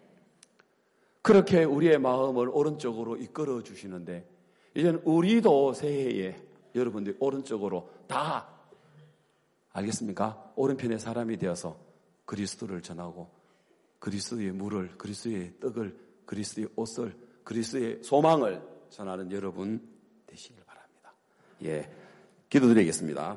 그렇게 우리의 마음을 오른쪽으로 이끌어 주시는데 이제는 우리도 새해에 여러분들이 오른쪽으로 다 알겠습니까? 오른편의 사람이 되어서 그리스도를 전하고 그리스도의 물을, 그리스도의 떡을, 그리스도의 옷을, 그리스도의 소망을 전하는 여러분 되시길 바랍니다. 예, 기도드리겠습니다.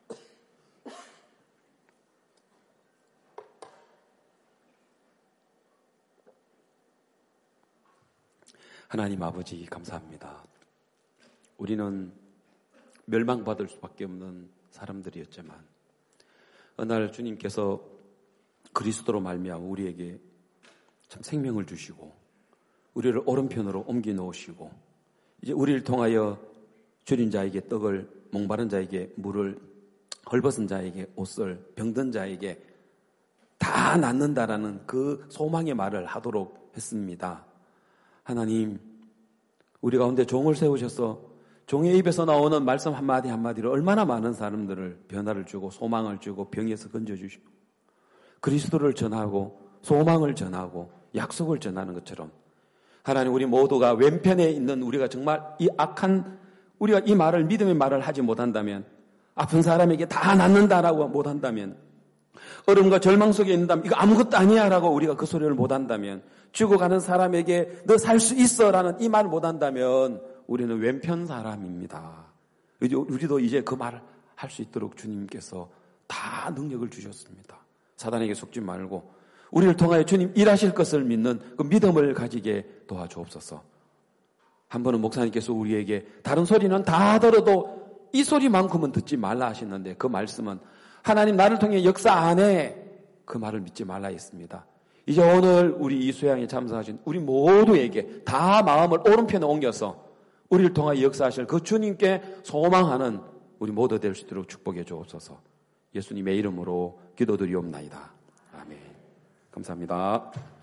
하나님 아버지 감사합니다. 우리는 멸망받을 수밖에 없는 사람들이었지만 어느 날 주님께서 그리스도로 말미암아 우리에게 참 생명을 주시고 우리를 오른편으로 옮겨 놓으시고 이제 우리를 통하여 줄인 자에게 떡을, 목마른 자에게 물을, 헐벗은 자에게 옷을, 병든 자에게 다 낫는다라는 그 소망의 말을 하도록 했습니다. 하나님, 우리 가운데 종을 세우셔서 종의 입에서 나오는 말씀 한마디 한마디로 얼마나 많은 사람들을 변화를 주고 소망을 주고 병에서 건져주시고 그리스도를 전하고 소망을 전하고 약속을 전하는 것처럼 하나님 우리 모두가 왼편에 있는 우리가 정말 이 악한 우리가 이 말을 믿음의 말을 하지 못한다면 아픈 사람에게 다 낫는다라고 못한다면 어려움과 절망 속에 있는다면 이거 아무것도 아니야 라고 우리가 그 소리를 못한다면 죽어가는 사람에게 너 살 수 있어 라는 이 말을 못한다면 우리는 왼편 사람입니다. 우리도 이제 그 말을 할 수 있도록 주님께서 다 능력을 주셨습니다. 사단에게 속지 말고 우리를 통하여 주님 일하실 것을 믿는 그 믿음을 가지게 도와주옵소서. 한 번은 목사님께서 우리에게 다른 소리는 다 들어도 이 소리만큼은 듣지 말라 하시는데 그 말씀은 하나님 나를 통해 역사 안 해. 그 말을 믿지 말라 했습니다. 이제 오늘 우리 이 수양에 참석하신 우리 모두에게 다 마음을 오른편에 옮겨서 우리를 통하여 역사하실 그 주님께 소망하는 우리 모두 될 수 있도록 축복해 주옵소서. 예수님의 이름으로 기도드리옵나이다. 아멘. 감사합니다.